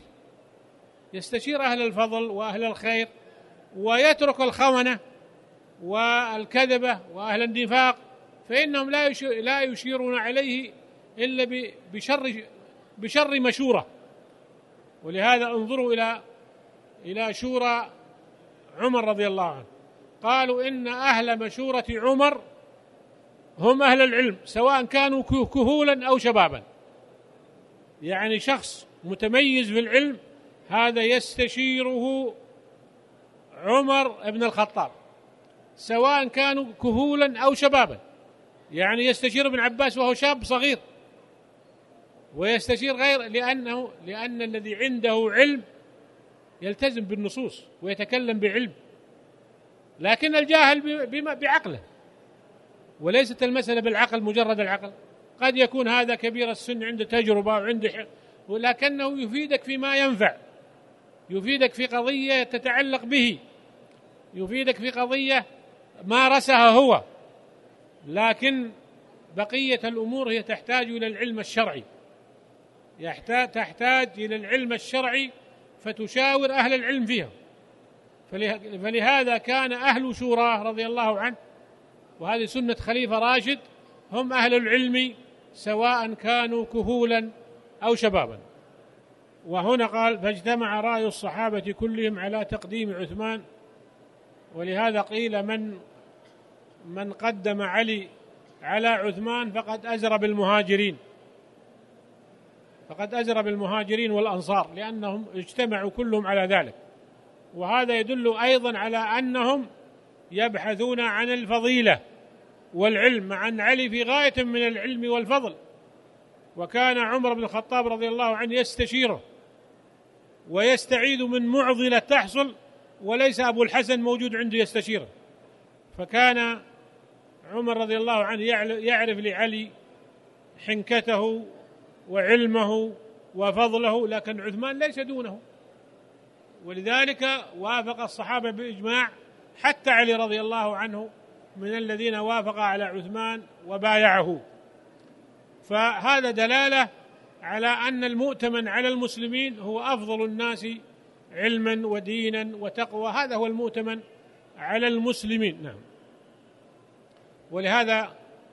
يستشير أهل الفضل وأهل الخير، ويترك الخونة والكذبة وأهل النفاق، فإنهم لا يشيرون عليه إلا بشر مشورة. ولهذا انظروا إلى شورى عمر رضي الله عنه، قالوا إن أهل مشورة عمر هم أهل العلم سواء كانوا كهولا أو شبابا. يعني شخص متميز في العلم هذا يستشيره عمر بن الخطاب سواء كانوا كهولا أو شبابا. يعني يستشير ابن عباس وهو شاب صغير، ويستشير غير لأن الذي عنده علم يلتزم بالنصوص ويتكلم بعلم، لكن الجاهل بعقله. وليست المسألة بالعقل مجرد العقل، قد يكون هذا كبير السن عنده تجربة وعنده ولكنه يفيدك فيما ينفع، يفيدك في قضية تتعلق به، يفيدك في قضية مارسها هو. لكن بقية الأمور هي تحتاج إلى العلم الشرعي، تحتاج إلى العلم الشرعي فتشاور أهل العلم فيها. فلهذا كان أهل شورى رضي الله عنه، وهذه سنة خليفة راشد، هم أهل العلم سواء كانوا كهولا أو شبابا. وهنا قال فاجتمع رأي الصحابة كلهم على تقديم عثمان. ولهذا قيل من قدم علي على عثمان فقد أزر بالمهاجرين والأنصار، لأنهم اجتمعوا كلهم على ذلك. وهذا يدل أيضا على أنهم يبحثون عن الفضيلة والعلم، مع أن علي في غاية من العلم والفضل. وكان عمر بن الخطاب رضي الله عنه يستشيره ويستعيذ من معضلة تحصل وليس أبو الحسن موجود عنده يستشيره. فكان عمر رضي الله عنه يعرف لعلي حنكته وعلمه وفضله، لكن عثمان ليس دونه. ولذلك وافق الصحابة بإجماع، حتى علي رضي الله عنه من الذين وافق على عثمان وبايعه. فهذا دلالة على أن المؤتمن على المسلمين هو أفضل الناس علما ودينا وتقوى، هذا هو المؤتمن على المسلمين. نعم. ولهذا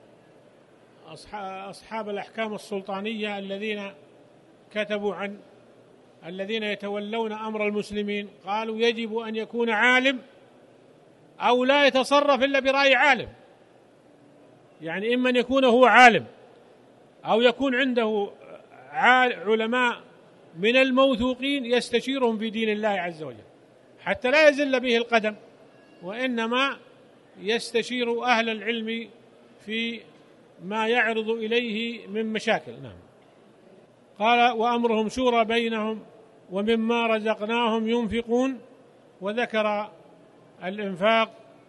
أصحاب الأحكام السلطانية الذين كتبوا عن الذين يتولون أمر المسلمين قالوا يجب أن يكون عالم أو لا يتصرف إلا برأي عالم. يعني إما أن يكون هو عالم أو يكون عنده علماء من الموثوقين يستشيرهم في دين الله عز وجل حتى لا يزل به القدم، وإنما يستشير أهل العلم في ما يعرض إليه من مشاكل. نعم. قال وأمرهم شورى بينهم ومما رزقناهم ينفقون، وذكر الإنفاق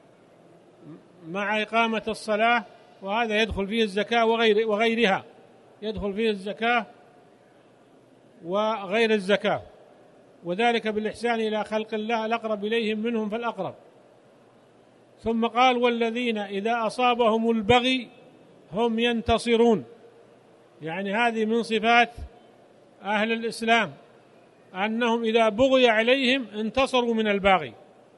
مع إقامة الصلاة، وهذا يدخل فيه الزكاة وغيرها، يدخل فيه الزكاة وغير الزكاة. وذلك بالإحسان إلى خلق الله الأقرب إليهم منهم فالأقرب. ثم قال: والذين إذا أصابهم البغي هم ينتصرون. يعني هذه من صفات أهل الإسلام، أنهم إذا بغي عليهم انتصروا من الباغي.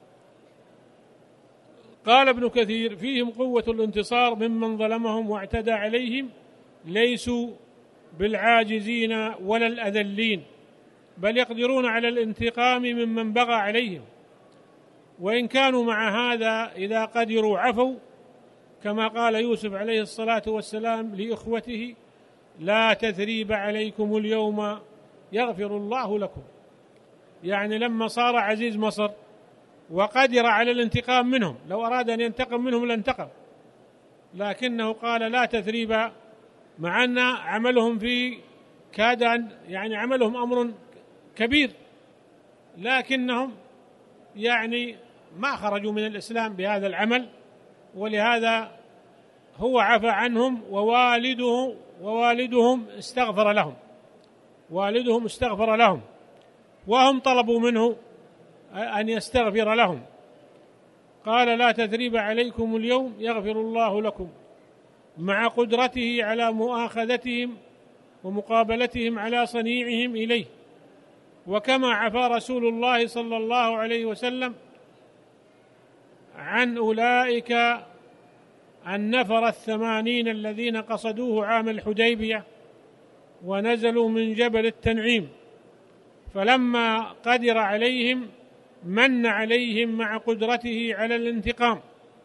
قال ابن كثير: فيهم قوة الانتصار ممن ظلمهم واعتدى عليهم، ليسوا بالعاجزين ولا الأذلين، بل يقدرون على الانتقام ممن بغى عليهم، وإن كانوا مع هذا إذا قدروا عفوا، كما قال يوسف عليه الصلاة والسلام لإخوته: لا تثريب عليكم اليوم يغفر الله لكم. يعني لما صار عزيز مصر وقدر على الانتقام منهم، لو أراد أن ينتقم منهم لانتقم، لكنه قال لا تثريب، مع أن عملهم في كاد أن يعني عملهم أمر كبير، لكنهم يعني ما خرجوا من الإسلام بهذا العمل، ولهذا هو عفى عنهم، ووالدهم استغفر لهم، والدهم استغفر لهم، وهم طلبوا منه أن يستغفر لهم. قال: لا تثريب عليكم اليوم يغفر الله لكم، مع قدرته على مؤاخذتهم ومقابلتهم على صنيعهم إليه. وكما عفى رسول الله صلى الله عليه وسلم عن أولئك النفر 80 الذين قصدوه عام الحديبية ونزلوا من جبل التنعيم، فلما قدر عليهم من عليهم مع قدرته على الانتقام.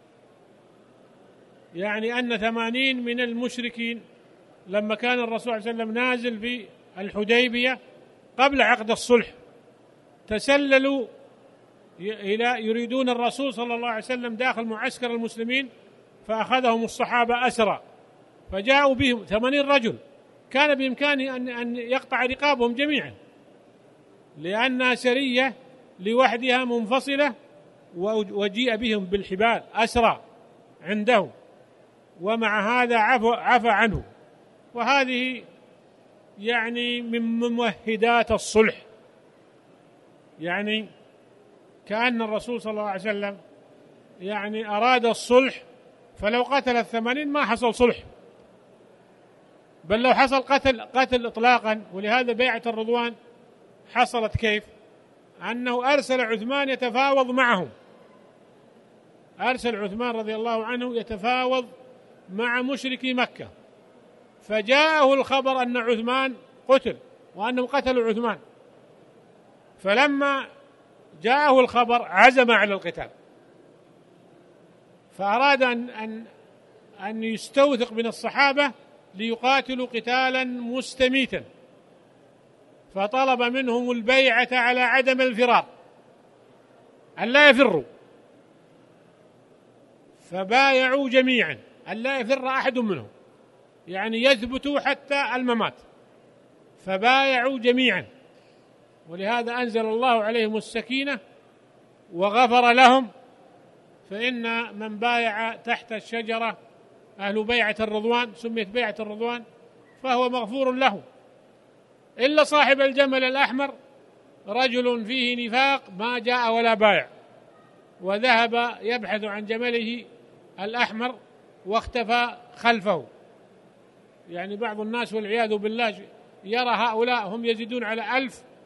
يعني أن 80 من المشركين لما كان الرسول صلى الله عليه وسلم نازل في الحديبية قبل عقد الصلح تسللوا يريدون الرسول صلى الله عليه وسلم داخل معسكر المسلمين، فأخذهم الصحابة أسرى، فجاءوا بهم 80 رجل، كان بإمكانه أن يقطع رقابهم جميعا، لأنها سرية لوحدها منفصلة، وجيء بهم بالحبال أسرى عنده، ومع هذا عفى عنه. وهذه يعني من ممهدات الصلح، يعني كأن الرسول صلى الله عليه وسلم يعني أراد الصلح، فلو قتل 80 ما حصل صلح، بل لو حصل قتل إطلاقا. ولهذا بيعة الرضوان حصلت كيف؟ أنه أرسل عثمان يتفاوض معهم، أرسل عثمان رضي الله عنه يتفاوض مع مشركي مكة، فجاءه الخبر أن عثمان قتل وأنهم قتلوا عثمان، فلما جاءه الخبر عزم على القتال، فأراد أن يستوثق من الصحابة ليقاتلوا قتالا مستميتا، فطلب منهم البيعة على عدم الفرار، أن لا يفروا، فبايعوا جميعا أن لا يفر أحد منهم، يعني يثبتوا حتى الممات، فبايعوا جميعا. ولهذا أنزل الله عليهم السكينة وغفر لهم، فإن من بايع تحت الشجرة أهل بيعة الرضوان، سميت بيعة الرضوان، فهو مغفور له، إلا صاحب الجمل الأحمر رجل فيه نفاق ما جاء ولا بايع، وذهب يبحث عن جمله الأحمر واختفى خلفه. يعني بعض الناس والعياذ بالله يرى هؤلاء هم يزيدون على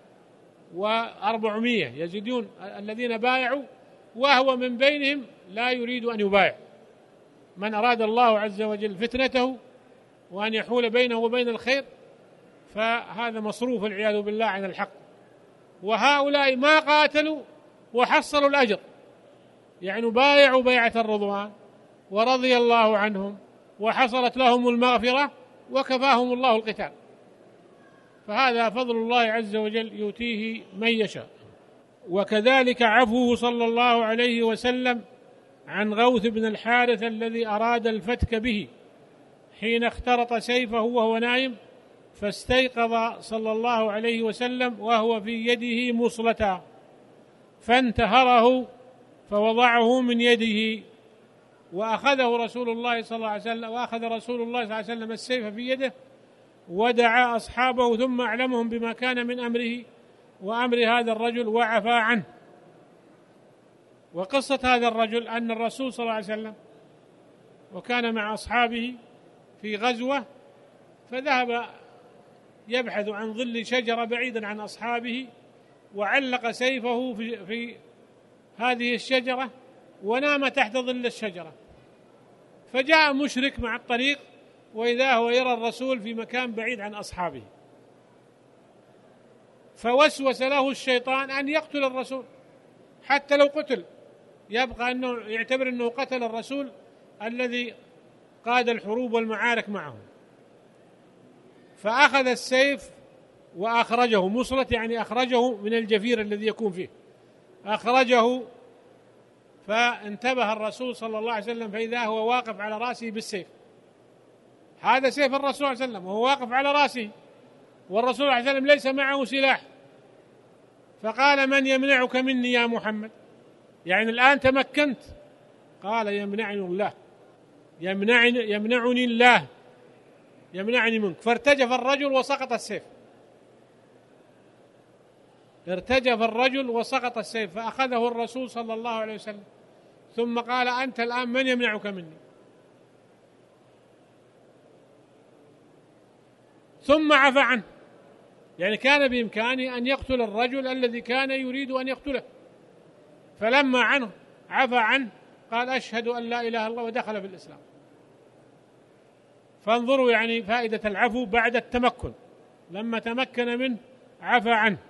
1400 يزيدون الذين بايعوا، وهو من بينهم لا يريد أن يبايع. من أراد الله عز وجل فتنته وأن يحول بينه وبين الخير فهذا مصروف والعياذ بالله عن الحق. وهؤلاء ما قاتلوا وحصلوا الأجر، يعني بايعوا بيعة الرضوان ورضي الله عنهم وحصلت لهم المغفرة وكفاهم الله القتال، فهذا فضل الله عز وجل يؤتيه من يشاء. وكذلك عفوه صلى الله عليه وسلم عن غوث بن الحارث الذي أراد الفتك به حين اخترط سيفه وهو نائم، فاستيقظ صلى الله عليه وسلم وهو في يده مصلتان، فانتهره فوضعه من يده، وأخذ رسول الله صلى الله عليه وسلم السيف في يده ودعا أصحابه، ثم أعلمهم بما كان من أمره، وأمر هذا الرجل وعفى عنه. وقصة هذا الرجل أن الرسول صلى الله عليه وسلم وكان مع أصحابه في غزوة، فذهب يبحث عن ظل شجرة بعيدا عن أصحابه، وعلق سيفه في هذه الشجرة ونام تحت ظل الشجرة. فجاء مشرك مع الطريق وإذا هو يرى الرسول في مكان بعيد عن أصحابه، فوسوس له الشيطان أن يقتل الرسول، حتى لو قتل يبقى أنه يعتبر أنه قتل الرسول الذي قاد الحروب والمعارك معه. فأخذ السيف وأخرجه، مصلت يعني أخرجه من الجفير الذي يكون فيه، أخرجه. فانتبه الرسول صلى الله عليه وسلم فإذا هو واقف على رأسه بالسيف، هذا سيف الرسول صلى الله عليه وسلم وهو واقف على رأسه، والرسول صلى الله عليه وسلم ليس معه سلاح. فقال: من يمنعك مني يا محمد؟ يعني الآن تمكنت. قال: يمنعني الله، يمنعني الله، يمنعني منك. فارتجف الرجل وسقط السيف، ارتجف الرجل وسقط السيف، فأخذه الرسول صلى الله عليه وسلم ثم قال: أنت الآن من يمنعك مني؟ ثم عفى عنه، يعني كان بإمكانه أن يقتل الرجل الذي كان يريد أن يقتله، فلما عفى عنه قال: أشهد أن لا إله إلا الله، ودخل في الإسلام. فانظروا يعني فائدة العفو بعد التمكن، لما تمكن منه عفى عنه.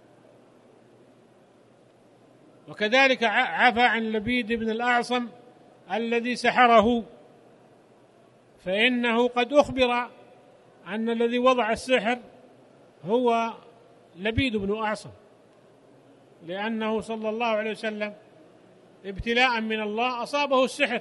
وكذلك عفى عن لبيد بن الأعصم الذي سحره، فإنه قد أخبر أن الذي وضع السحر هو لبيد بن أعصم، لأنه صلى الله عليه وسلم ابتلاء من الله أصابه السحر.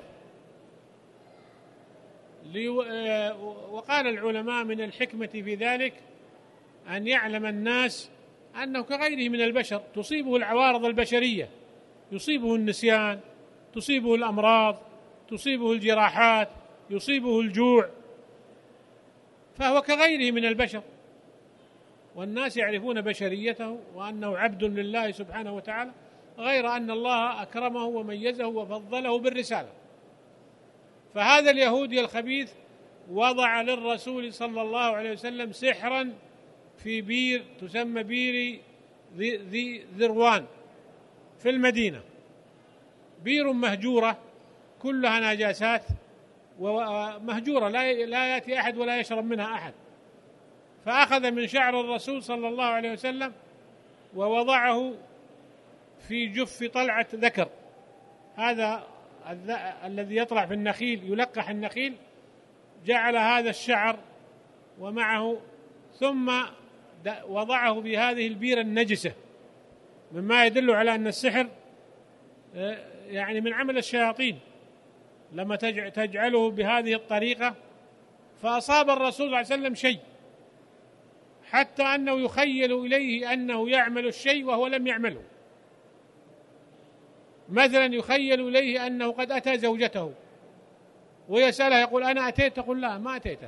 وقال العلماء من الحكمة في ذلك أن يعلم الناس أنه كغيره من البشر تصيبه العوارض البشرية، يصيبه النسيان، تصيبه الأمراض، تصيبه الجراحات، يصيبه الجوع، فهو كغيره من البشر، والناس يعرفون بشريته وأنه عبد لله سبحانه وتعالى، غير أن الله أكرمه وميزه وفضله بالرسالة. فهذا اليهودي الخبيث وضع للرسول صلى الله عليه وسلم سحرا في بير تسمى بير ذي ذروان في المدينة، بير مهجورة كلها نجاسات ومهجورة، لا يأتي أحد ولا يشرب منها أحد. فأخذ من شعر الرسول صلى الله عليه وسلم ووضعه في جف طلعة ذكر، هذا الذي يطلع في النخيل يلقح النخيل، جعل هذا الشعر ومعه، ثم وضعه في هذه البيرة النجسة، مما يدل على أن السحر يعني من عمل الشياطين لما تجعله بهذه الطريقة. فأصاب الرسول صلى الله عليه وسلم شيء، حتى أنه يخيل إليه أنه يعمل الشيء وهو لم يعمله. مثلا يخيل إليه أنه قد أتى زوجته ويسألها يقول: أنا أتيت؟ تقول: لا، ما أتيتها.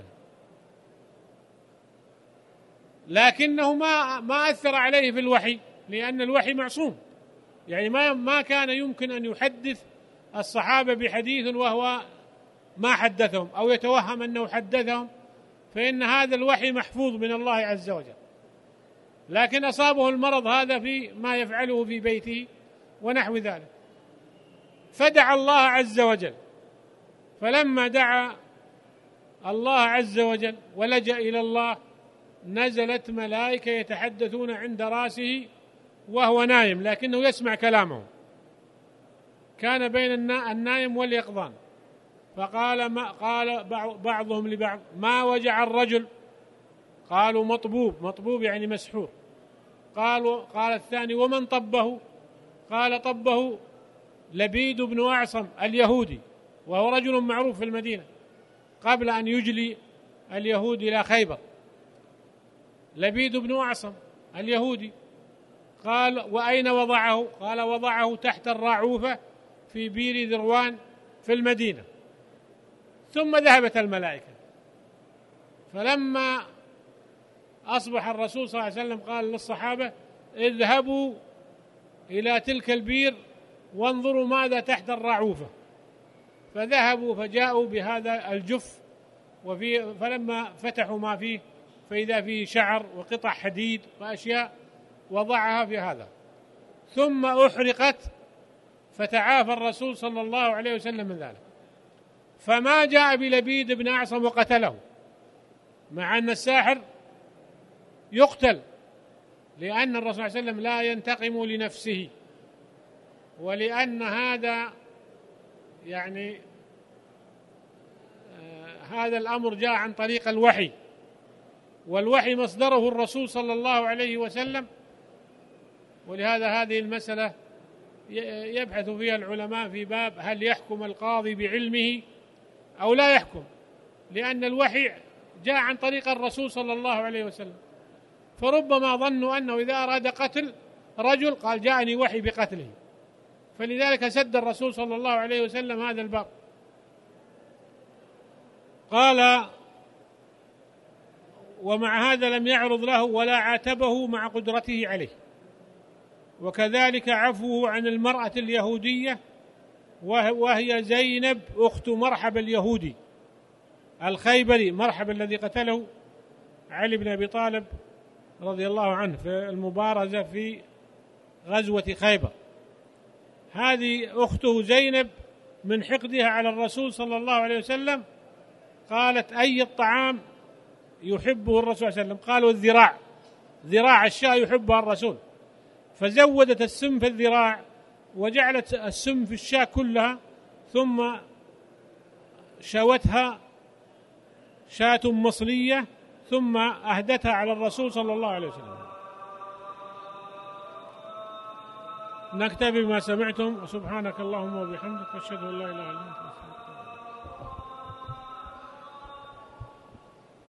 لكنه ما أثر عليه في الوحي، لأن الوحي معصوم، يعني ما كان يمكن أن يحدث الصحابة بحديث وهو ما حدثهم أو يتوهم أنه حدثهم، فإن هذا الوحي محفوظ من الله عز وجل. لكن أصابه المرض هذا في ما يفعله في بيته ونحو ذلك، فدعا الله عز وجل. فلما دعا الله عز وجل ولجأ إلى الله نزلت ملائكة يتحدثون عند رأسه وهو نايم، لكنه يسمع كلامهم، كان بين النايم واليقظان. قال بعضهم لبعض: ما وجع الرجل؟ قالوا: مطبوب يعني مسحور. قال الثاني: ومن طبه؟ قال: طبه لبيد بن أعصم اليهودي، وهو رجل معروف في المدينة قبل أن يجلي اليهود إلى خيبر. لبيد بن أعصم اليهودي. قال: وأين وضعه؟ قال: وضعه تحت الراعوفة في بير ذروان في المدينة. ثم ذهبت الملائكة. فلما أصبح الرسول صلى الله عليه وسلم قال للصحابة: اذهبوا إلى تلك البير وانظروا ماذا تحت الرعوفة. فذهبوا فجاءوا بهذا الجف، فلما فتحوا ما فيه فإذا فيه شعر وقطع حديد وأشياء، وضعها في هذا، ثم أحرقت، فتعافى الرسول صلى الله عليه وسلم من ذلك. فما جاء بلبيد بن أعصم وقتله، مع أن الساحر يقتل، لأن الرسول صلى الله عليه وسلم لا ينتقم لنفسه، ولأن هذا يعني هذا الأمر جاء عن طريق الوحي، والوحي مصدره الرسول صلى الله عليه وسلم. ولهذا هذه المسألة يبحث فيها العلماء في باب هل يحكم القاضي بعلمه أو لا يحكم، لأن الوحي جاء عن طريق الرسول صلى الله عليه وسلم، فربما ظنوا أنه إذا أراد قتل رجل قال جاءني وحي بقتله، فلذلك سد الرسول صلى الله عليه وسلم هذا الباب. قال: ومع هذا لم يعرض له ولا عاتبه مع قدرته عليه. وكذلك عفوه عن المرأة اليهودية، وهي زينب أخت مرحب اليهودي الخيبري، مرحب الذي قتله علي بن أبي طالب رضي الله عنه في المبارزة في غزوة خيبر. هذه أخته زينب من حقدها على الرسول صلى الله عليه وسلم قالت: أي الطعام يحبه الرسول صلى الله عليه وسلم؟ قالوا: الذراع، ذراع الشاة يحبها الرسول، فزودت السم في الذراع وجعلت السم في الشاة كلها، ثم شوتها شاة مصلية، ثم أهدتها على الرسول صلى الله عليه وسلم. نكتفي بما سمعتم، وسبحانك اللهم وبحمدك، أشهد أن لا إله إلا أنت.